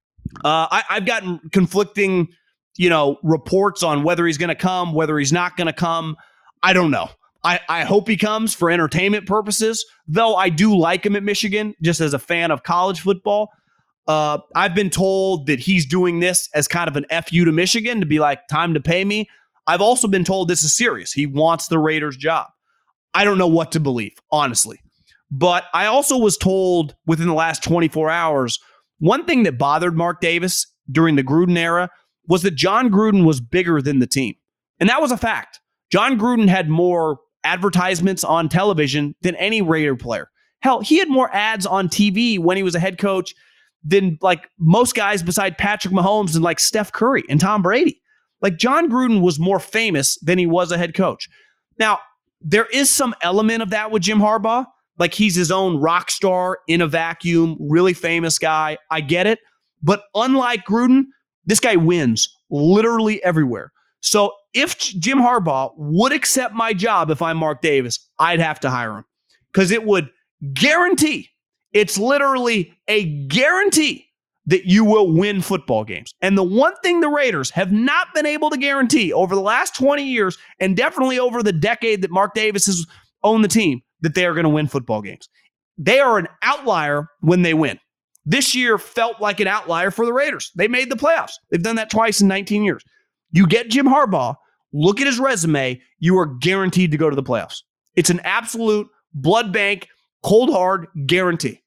I've gotten conflicting, reports on whether he's going to come, whether he's not going to come. I don't know. I hope he comes for entertainment purposes, though I do like him at Michigan, just as a fan of college football. I've been told that he's doing this as kind of an FU to Michigan to be like, time to pay me. I've also been told this is serious. He wants the Raiders' job. I don't know what to believe, honestly. But I also was told within the last 24 hours, one thing that bothered Mark Davis during the Gruden era was that John Gruden was bigger than the team. And that was a fact. John Gruden had more advertisements on television than any Raider player. Hell, he had more ads on TV when he was a head coach than most guys beside Patrick Mahomes and Steph Curry and Tom Brady. John Gruden was more famous than he was a head coach. Now, there is some element of that with Jim Harbaugh. Like he's his own rock star in a vacuum, really famous guy. I get it. But unlike Gruden, this guy wins literally everywhere. So if Jim Harbaugh would accept my job if I'm Mark Davis, I'd have to hire him because it would guarantee, it's literally a guarantee that you will win football games. And the one thing the Raiders have not been able to guarantee over the last 20 years, and definitely over the decade that Mark Davis has owned the team, that they are going to win football games. They are an outlier when they win. This year felt like an outlier for the Raiders. They made the playoffs. They've done that twice in 19 years. You get Jim Harbaugh, look at his resume, you are guaranteed to go to the playoffs. It's an absolute blood bank, cold hard guarantee.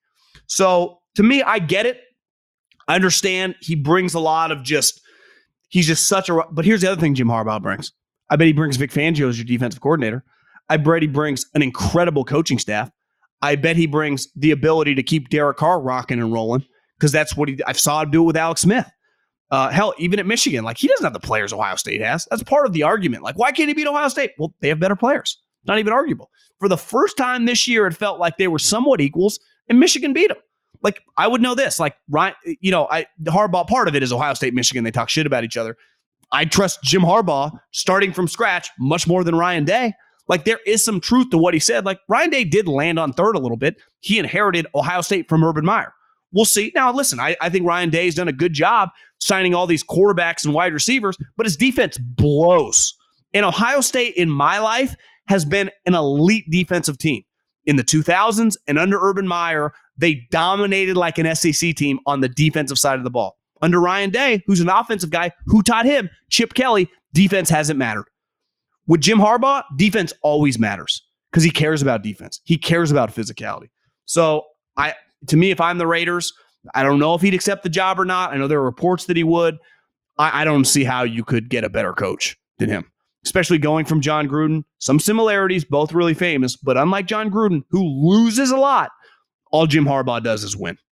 So to me, I get it. I understand he brings a lot of he's just such a, but here's the other thing Jim Harbaugh brings. I bet he brings Vic Fangio as your defensive coordinator. I bet he brings an incredible coaching staff. I bet he brings the ability to keep Derek Carr rocking and rolling because that's what I saw him do with Alex Smith. Hell, even at Michigan, like he doesn't have the players Ohio State has. That's part of the argument. Like, why can't he beat Ohio State? Well, they have better players. Not even arguable. For the first time this year, it felt like they were somewhat equals, and Michigan beat them. Like, I would know this. Like, Ryan, the Harbaugh part of it is Ohio State, Michigan. They talk shit about each other. I trust Jim Harbaugh starting from scratch much more than Ryan Day. Like, there is some truth to what he said. Like, Ryan Day did land on third a little bit. He inherited Ohio State from Urban Meyer. We'll see. Now, listen, I think Ryan Day's done a good job signing all these quarterbacks and wide receivers, but his defense blows. And Ohio State, in my life, has been an elite defensive team. In the 2000s and under Urban Meyer, they dominated like an SEC team on the defensive side of the ball. Under Ryan Day, who's an offensive guy, who taught him, Chip Kelly, defense hasn't mattered. With Jim Harbaugh, defense always matters because he cares about defense. He cares about physicality. So, to me, if I'm the Raiders, I don't know if he'd accept the job or not. I know there are reports that he would. I don't see how you could get a better coach than him, especially going from John Gruden. Some similarities, both really famous, but unlike John Gruden, who loses a lot, all Jim Harbaugh does is win.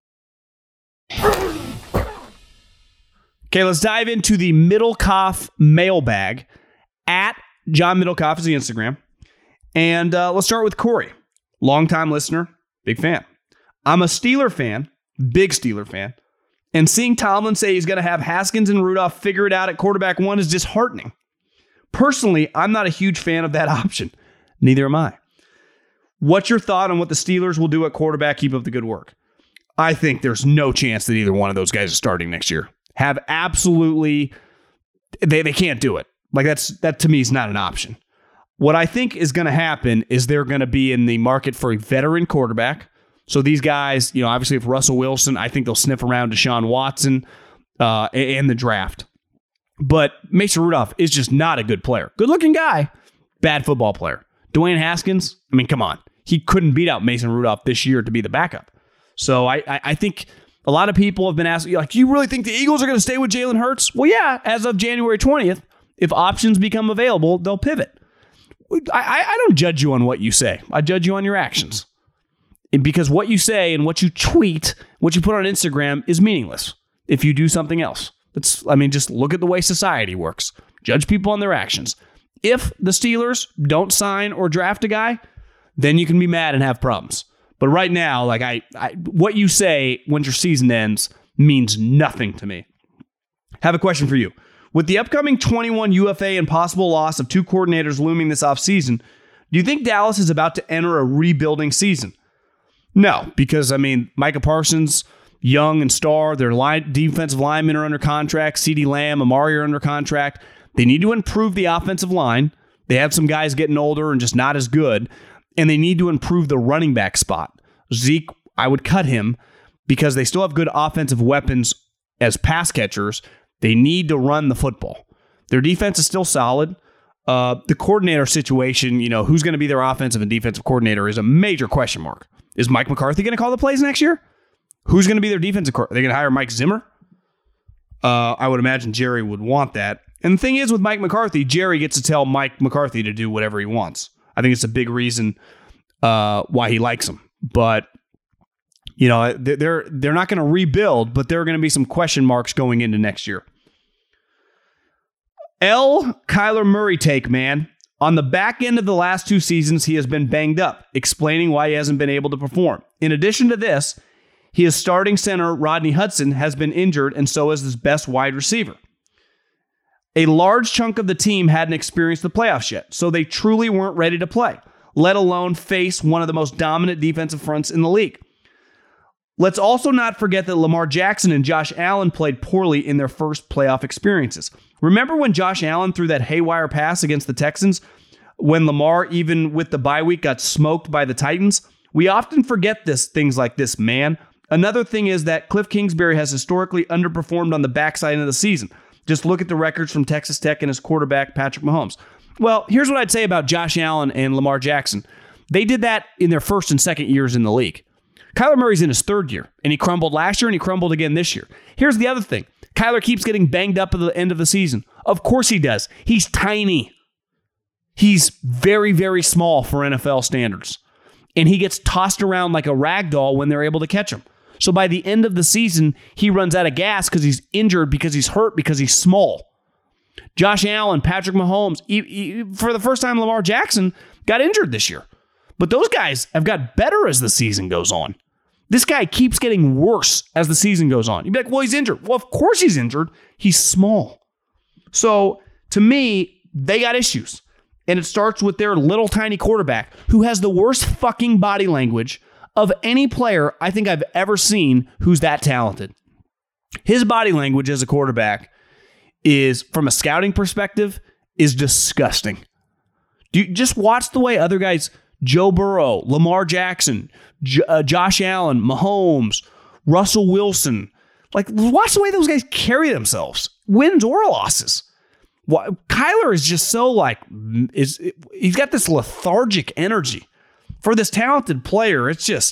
Okay, let's dive into the Middlecoff mailbag. At John Middlecoff is the Instagram. And let's start with Corey. Longtime listener, big fan. I'm a Steeler fan, big Steeler fan, and seeing Tomlin say he's going to have Haskins and Rudolph figure it out at quarterback one is disheartening. Personally, I'm not a huge fan of that option. Neither am I. What's your thought on what the Steelers will do at quarterback? Keep up the good work. I think there's no chance that either one of those guys is starting next year. Have absolutely, they can't do it. Like that to me is not an option. What I think is going to happen is they're going to be in the market for a veteran quarterback. So these guys, obviously if Russell Wilson, I think they'll sniff around Deshaun Watson and the draft. But Mason Rudolph is just not a good player. Good looking guy, bad football player. Dwayne Haskins, I mean, come on. He couldn't beat out Mason Rudolph this year to be the backup. So I think a lot of people have been asking, like, do you really think the Eagles are going to stay with Jalen Hurts? Well, yeah, as of January 20th, if options become available, they'll pivot. I don't judge you on what you say. I judge you on your actions. Because what you say and what you tweet, what you put on Instagram is meaningless if you do something else. Just look at the way society works. Judge people on their actions. If the Steelers don't sign or draft a guy, then you can be mad and have problems. But right now, what you say when your season ends means nothing to me. Have a question for you. With the upcoming 21 UFA and possible loss of two coordinators looming this offseason, do you think Dallas is about to enter a rebuilding season? No, because, Micah Parsons, young and star, their defensive linemen are under contract, CeeDee Lamb, Amari are under contract. They need to improve the offensive line. They have some guys getting older and just not as good, and they need to improve the running back spot. Zeke, I would cut him because they still have good offensive weapons as pass catchers. They need to run the football. Their defense is still solid. The coordinator situation, who's going to be their offensive and defensive coordinator is a major question mark. Is Mike McCarthy going to call the plays next year? Who's going to be their defensive coordinator? Are they going to hire Mike Zimmer? I would imagine Jerry would want that. And the thing is with Mike McCarthy, Jerry gets to tell Mike McCarthy to do whatever he wants. I think it's a big reason why he likes him. But, they're not going to rebuild, but there are going to be some question marks going into next year. Kyler Murray take, man. On the back end of the last 2 seasons, he has been banged up, explaining why he hasn't been able to perform. In addition to this, his starting center, Rodney Hudson, has been injured, and so is his best wide receiver. A large chunk of the team hadn't experienced the playoffs yet, so they truly weren't ready to play, let alone face one of the most dominant defensive fronts in the league. Let's also not forget that Lamar Jackson and Josh Allen played poorly in their first playoff experiences. Remember when Josh Allen threw that haywire pass against the Texans when Lamar, even with the bye week, got smoked by the Titans? We often forget things like this, man. Another thing is that Cliff Kingsbury has historically underperformed on the backside of the season. Just look at the records from Texas Tech and his quarterback, Patrick Mahomes. Well, here's what I'd say about Josh Allen and Lamar Jackson. They did that in their first and second years in the league. Kyler Murray's in his 3rd year, and he crumbled last year, and he crumbled again this year. Here's the other thing. Kyler keeps getting banged up at the end of the season. Of course he does. He's tiny. He's very, very small for NFL standards. And he gets tossed around like a rag doll when they're able to catch him. So by the end of the season, he runs out of gas because he's injured, because he's hurt, because he's small. Josh Allen, Patrick Mahomes, for the first time, Lamar Jackson got injured this year. But those guys have got better as the season goes on. This guy keeps getting worse as the season goes on. You'd be like, well, he's injured. Well, of course he's injured. He's small. So to me, they got issues. And it starts with their little tiny quarterback who has the worst fucking body language of any player I think I've ever seen who's that talented. His body language as a quarterback is, from a scouting perspective, is disgusting. Just watch the way other guys, Joe Burrow, Lamar Jackson, Josh Allen, Mahomes, Russell Wilson. Like, watch the way those guys carry themselves, wins or losses. Kyler is just so he's got this lethargic energy. For this talented player,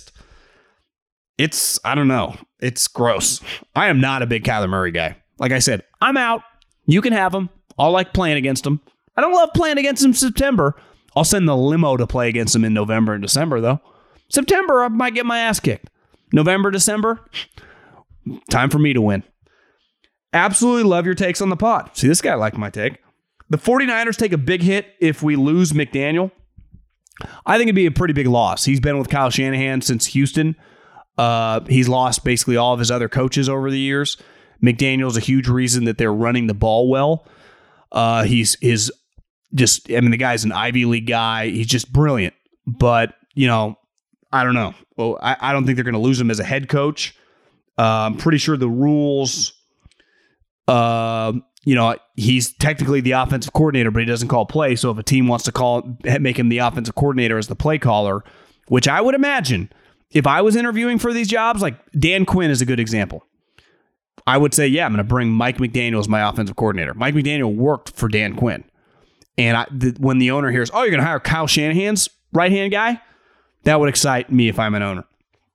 I don't know. It's gross. I am not a big Kyler Murray guy. Like I said, I'm out. You can have him. I'll like playing against him. I don't love playing against him in September. I'll send the limo to play against him in November and December, though. September, I might get my ass kicked. November, December, time for me to win. Absolutely love your takes on the pod. See, this guy liked my take. The 49ers take a big hit if we lose McDaniel. I think it'd be a pretty big loss. He's been with Kyle Shanahan since Houston. He's lost basically all of his other coaches over the years. McDaniel's a huge reason that they're running the ball well. The guy's an Ivy League guy. He's just brilliant. But, I don't know. Well, I don't think they're going to lose him as a head coach. I'm pretty sure the rules, he's technically the offensive coordinator, but he doesn't call play. So if a team wants to make him the offensive coordinator as the play caller, which I would imagine if I was interviewing for these jobs, like Dan Quinn is a good example. I would say, yeah, I'm going to bring Mike McDaniel as my offensive coordinator. Mike McDaniel worked for Dan Quinn. And when the owner hears, you're going to hire Kyle Shanahan's right-hand guy, that would excite me if I'm an owner.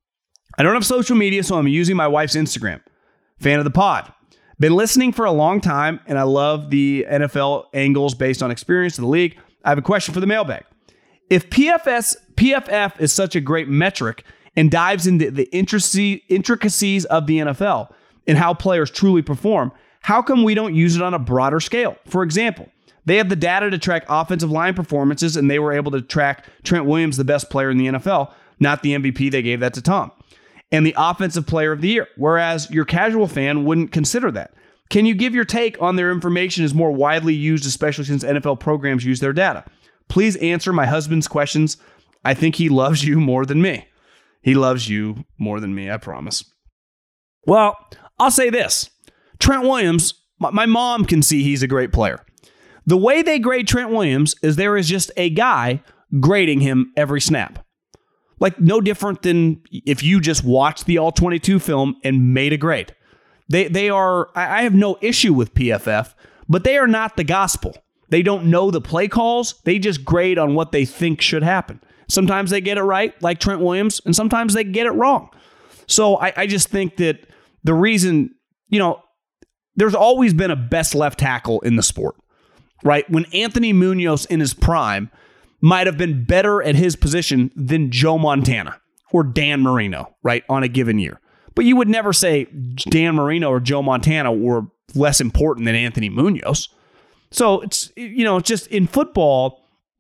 I don't have social media, so I'm using my wife's Instagram. Fan of the pod. Been listening for a long time, and I love the NFL angles based on experience of the league. I have a question for the mailbag. If PFF is such a great metric and dives into the intricacies of the NFL and how players truly perform, how come we don't use it on a broader scale? For example, they have the data to track offensive line performances, and they were able to track Trent Williams, the best player in the NFL, not the MVP. They gave that to Tom. And the offensive player of the year, whereas your casual fan wouldn't consider that. Can you give your take on their information is more widely used, especially since NFL programs use their data? Please answer my husband's questions. I think he loves you more than me. He loves you more than me, I promise. Well, I'll say this. Trent Williams, my mom can see he's a great player. The way they grade Trent Williams is there is just a guy grading him every snap. Like no different than if you just watched the All-22 film and made a grade. They are, I have no issue with PFF, but they are not the gospel. They don't know the play calls. They just grade on what they think should happen. Sometimes they get it right, like Trent Williams, and sometimes they get it wrong. So I just think that the reason, there's always been a best left tackle in the sport, right? When Anthony Munoz in his prime might have been better at his position than Joe Montana or Dan Marino, right, on a given year. But you would never say Dan Marino or Joe Montana were less important than Anthony Munoz. So it's, just in football,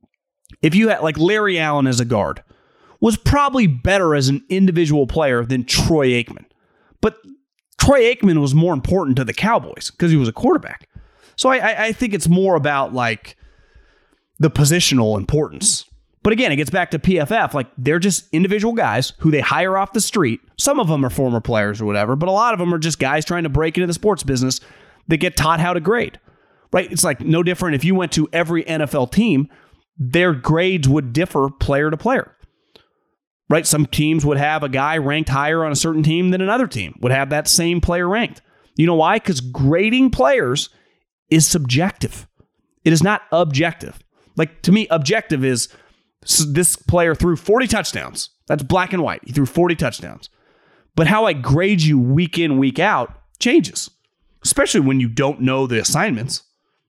if you had like Larry Allen as a guard, was probably better as an individual player than Troy Aikman. But Troy Aikman was more important to the Cowboys because he was a quarterback. So I think it's more about like the positional importance. But again, it gets back to PFF. Like, they're just individual guys who they hire off the street. Some of them are former players or whatever, but a lot of them are just guys trying to break into the sports business that get taught how to grade. Right? It's like no different if you went to every NFL team, their grades would differ player to player. Right? Some teams would have a guy ranked higher on a certain team than another team would have that same player ranked. You know why? Because grading players is subjective. It is not objective. Like, to me, objective is this player threw 40 touchdowns. That's black and white. He threw 40 touchdowns. But how I grade you week in, week out changes, especially when you don't know the assignments.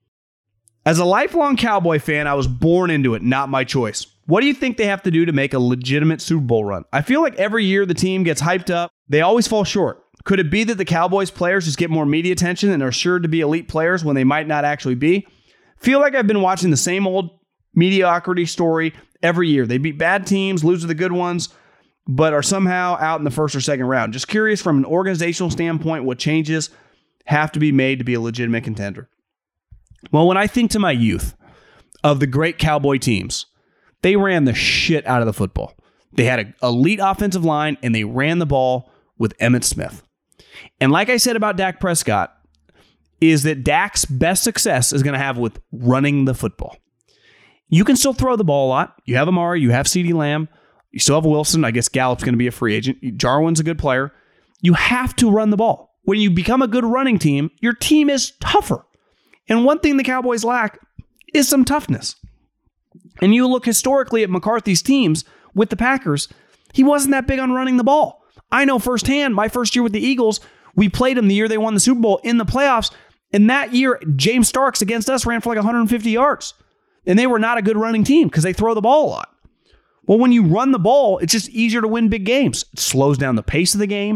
As a lifelong Cowboy fan, I was born into it, not my choice. What do you think they have to do to make a legitimate Super Bowl run? I feel like every year the team gets hyped up. They always fall short. Could it be that the Cowboys players just get more media attention and are sure to be elite players when they might not actually be? Feel like I've been watching the same old mediocrity story every year. They beat bad teams, lose to the good ones, but are somehow out in the first or second round. Just curious from an organizational standpoint, what changes have to be made to be a legitimate contender? Well, when I think to my youth of the great Cowboy teams, they ran the shit out of the football. They had an elite offensive line, and they ran the ball with Emmitt Smith. And like I said about Dak Prescott, is that Dak's best success is going to have with running the football. You can still throw the ball a lot. You have Amari, you have CeeDee Lamb, you still have Wilson. I guess Gallup's going to be a free agent. Jarwin's a good player. You have to run the ball. When you become a good running team, your team is tougher. And one thing the Cowboys lack is some toughness. And you look historically at McCarthy's teams with the Packers, he wasn't that big on running the ball. I know firsthand, my first year with the Eagles, we played them the year they won the Super Bowl in the playoffs. And that year, James Starks against us ran for like 150 yards. And they were not a good running team because they throw the ball a lot. Well, when you run the ball, it's just easier to win big games. It slows down the pace of the game.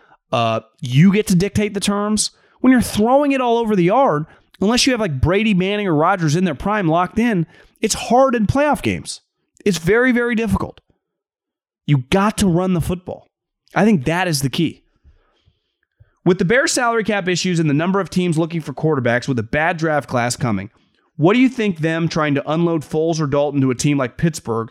You get to dictate the terms. When you're throwing it all over the yard, unless you have like Brady, Manning, or Rodgers in their prime locked in, it's hard in playoff games. It's very, very difficult. You got to run the football. I think that is the key. With the Bears salary cap issues and the number of teams looking for quarterbacks with a bad draft class coming, what do you think them trying to unload Foles or Dalton to a team like Pittsburgh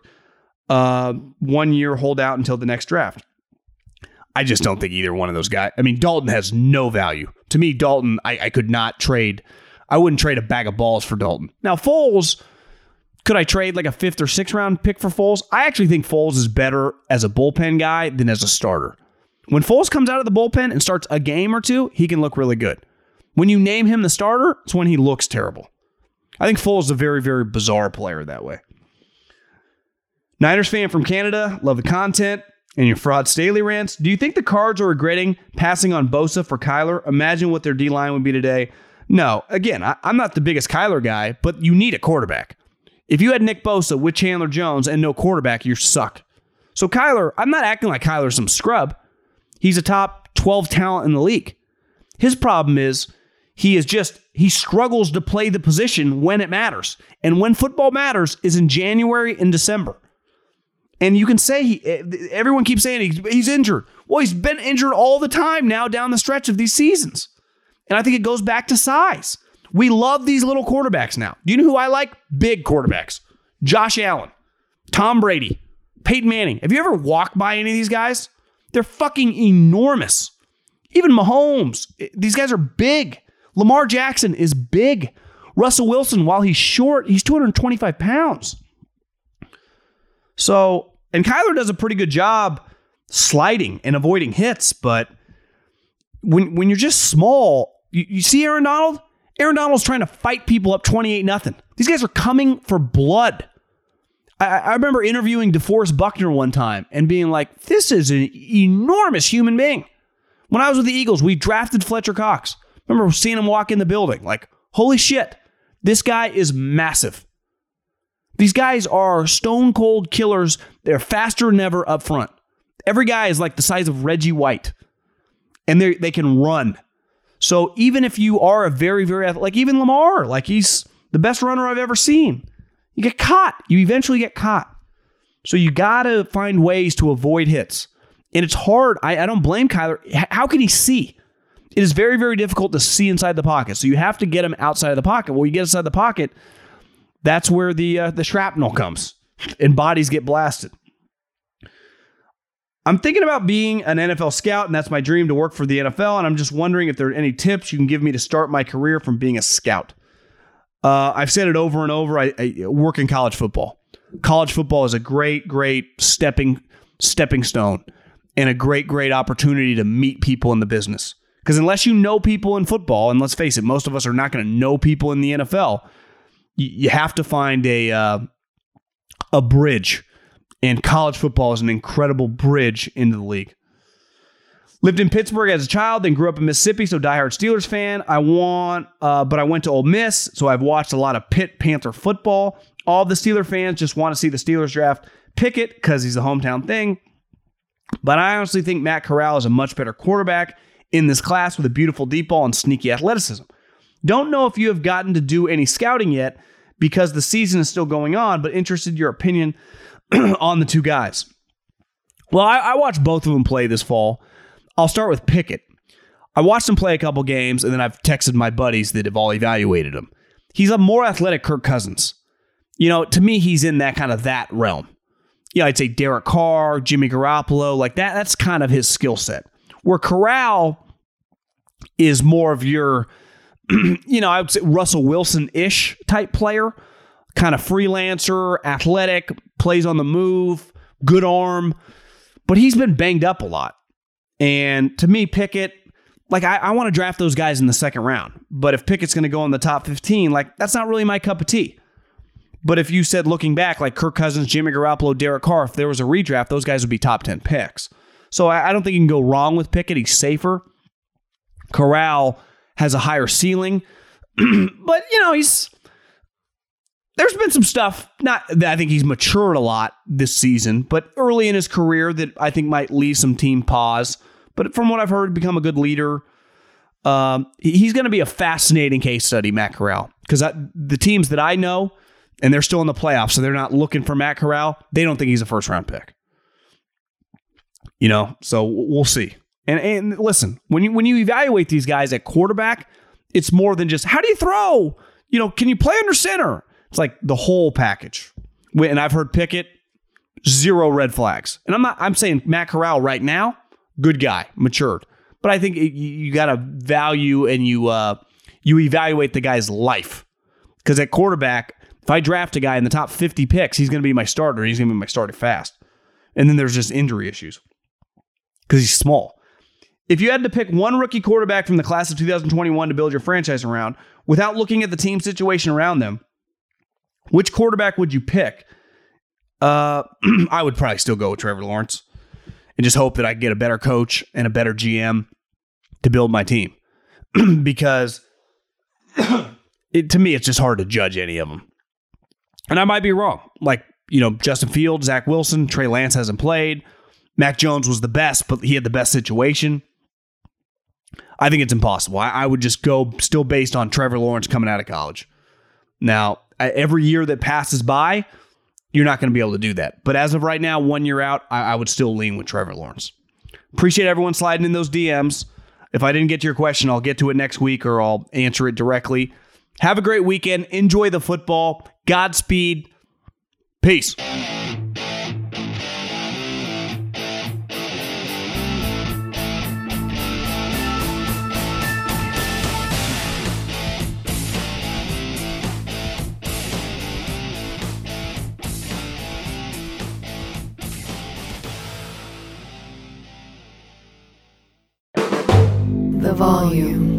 1 year hold out until the next draft? I just don't think either one of those guys. I mean, Dalton has no value. To me, Dalton, I could not trade. I wouldn't trade a bag of balls for Dalton. Now, Foles, could I trade like a 5th or 6th round pick for Foles? I actually think Foles is better as a bullpen guy than as a starter. When Foles comes out of the bullpen and starts a game or two, he can look really good. When you name him the starter, it's when he looks terrible. I think Foles is a very, very bizarre player that way. Niners fan from Canada, love the content and your Fraud Staley rants. Do you think the Cards are regretting passing on Bosa for Kyler? Imagine what their D-line would be today. No, again, I'm not the biggest Kyler guy, but you need a quarterback. If you had Nick Bosa with Chandler Jones and no quarterback, you suck. So Kyler, I'm not acting like Kyler's some scrub. He's a top 12 talent in the league. His problem is he struggles to play the position when it matters. And when football matters is in January and December. And you can say, everyone keeps saying he's injured. Well, he's been injured all the time now down the stretch of these seasons. And I think it goes back to size. We love these little quarterbacks now. Do you know who I like? Big quarterbacks. Josh Allen, Tom Brady, Peyton Manning. Have you ever walked by any of these guys? They're fucking enormous. Even Mahomes. These guys are big. Lamar Jackson is big. Russell Wilson, while he's short, he's 225 pounds. So, and Kyler does a pretty good job sliding and avoiding hits, but when you're just small, you see Aaron Donald? Aaron Donald's trying to fight people up 28-0. These guys are coming for blood. I remember interviewing DeForest Buckner one time and being like, this is an enormous human being. When I was with the Eagles, we drafted Fletcher Cox. I remember seeing him walk in the building like, holy shit, this guy is massive. These guys are stone cold killers. They're faster than ever up front. Every guy is like the size of Reggie White. And they can run. So even if you are a very, very, like even Lamar, like he's the best runner I've ever seen. You get caught. You eventually get caught. So you got to find ways to avoid hits. And it's hard. I don't blame Kyler. How can he see? It is very, very difficult to see inside the pocket. So you have to get him outside of the pocket. Well, you get inside the pocket, that's where the shrapnel comes and bodies get blasted. I'm thinking about being an NFL scout, and that's my dream, to work for the NFL. And I'm just wondering if there are any tips you can give me to start my career from being a scout. I've said it over and over. I work in college football. College football is a great, great stepping stone and a great, great opportunity to meet people in the business. Because unless you know people in football, and let's face it, most of us are not going to know people in the NFL, you have to find a bridge. And college football is an incredible bridge into the league. Lived in Pittsburgh as a child, then grew up in Mississippi, so diehard Steelers fan. But I went to Ole Miss, so I've watched a lot of Pitt Panther football. All the Steeler fans just want to see the Steelers draft Pickett because he's a hometown thing. But I honestly think Matt Corral is a much better quarterback in this class with a beautiful deep ball and sneaky athleticism. Don't know if you have gotten to do any scouting yet because the season is still going on, but interested in your opinion on the two guys. Well, I watched both of them play this fall. I'll start with Pickett. I watched him play a couple games, and then I've texted my buddies that have all evaluated him. He's a more athletic Kirk Cousins. To me, he's in that realm. I'd say Derek Carr, Jimmy Garoppolo, like that. That's kind of his skill set. Where Corral is more of your, I would say Russell Wilson-ish type player. Kind of freelancer, athletic, plays on the move, good arm, but he's been banged up a lot. And to me, Pickett, I want to draft those guys in the second round. But if Pickett's going to go in the top 15, that's not really my cup of tea. But if you said, looking back, like Kirk Cousins, Jimmy Garoppolo, Derek Carr, if there was a redraft, those guys would be top 10 picks. So I don't think you can go wrong with Pickett. He's safer. Corral has a higher ceiling. But, there's been some stuff, not that I think he's matured a lot this season, but early in his career that I think might leave some team pause. But from what I've heard, become a good leader. He's going to be a fascinating case study, Matt Corral, because the teams that I know, and they're still in the playoffs, so they're not looking for Matt Corral, they don't think he's a first-round pick. So we'll see. And listen, when you evaluate these guys at quarterback, it's more than just, how do you throw? Can you play under center? It's like the whole package. And I've heard Pickett, 0 red flags. And I'm saying Matt Corral right now, good guy, matured. But I think you got to value and you evaluate the guy's life. Because at quarterback, if I draft a guy in the top 50 picks, he's going to be my starter. He's going to be my starter fast. And then there's just injury issues because he's small. If you had to pick one rookie quarterback from the class of 2021 to build your franchise around, without looking at the team situation around them, which quarterback would you pick? I would probably still go with Trevor Lawrence and just hope that I get a better coach and a better GM to build my team. Because to me, it's just hard to judge any of them. And I might be wrong. Justin Fields, Zach Wilson, Trey Lance hasn't played. Mac Jones was the best, but he had the best situation. I think it's impossible. I would just go still based on Trevor Lawrence coming out of college. Now, every year that passes by, you're not going to be able to do that. But as of right now, 1 year out, I would still lean with Trevor Lawrence. Appreciate everyone sliding in those DMs. If I didn't get to your question, I'll get to it next week or I'll answer it directly. Have a great weekend. Enjoy the football. Godspeed. Peace. The volume.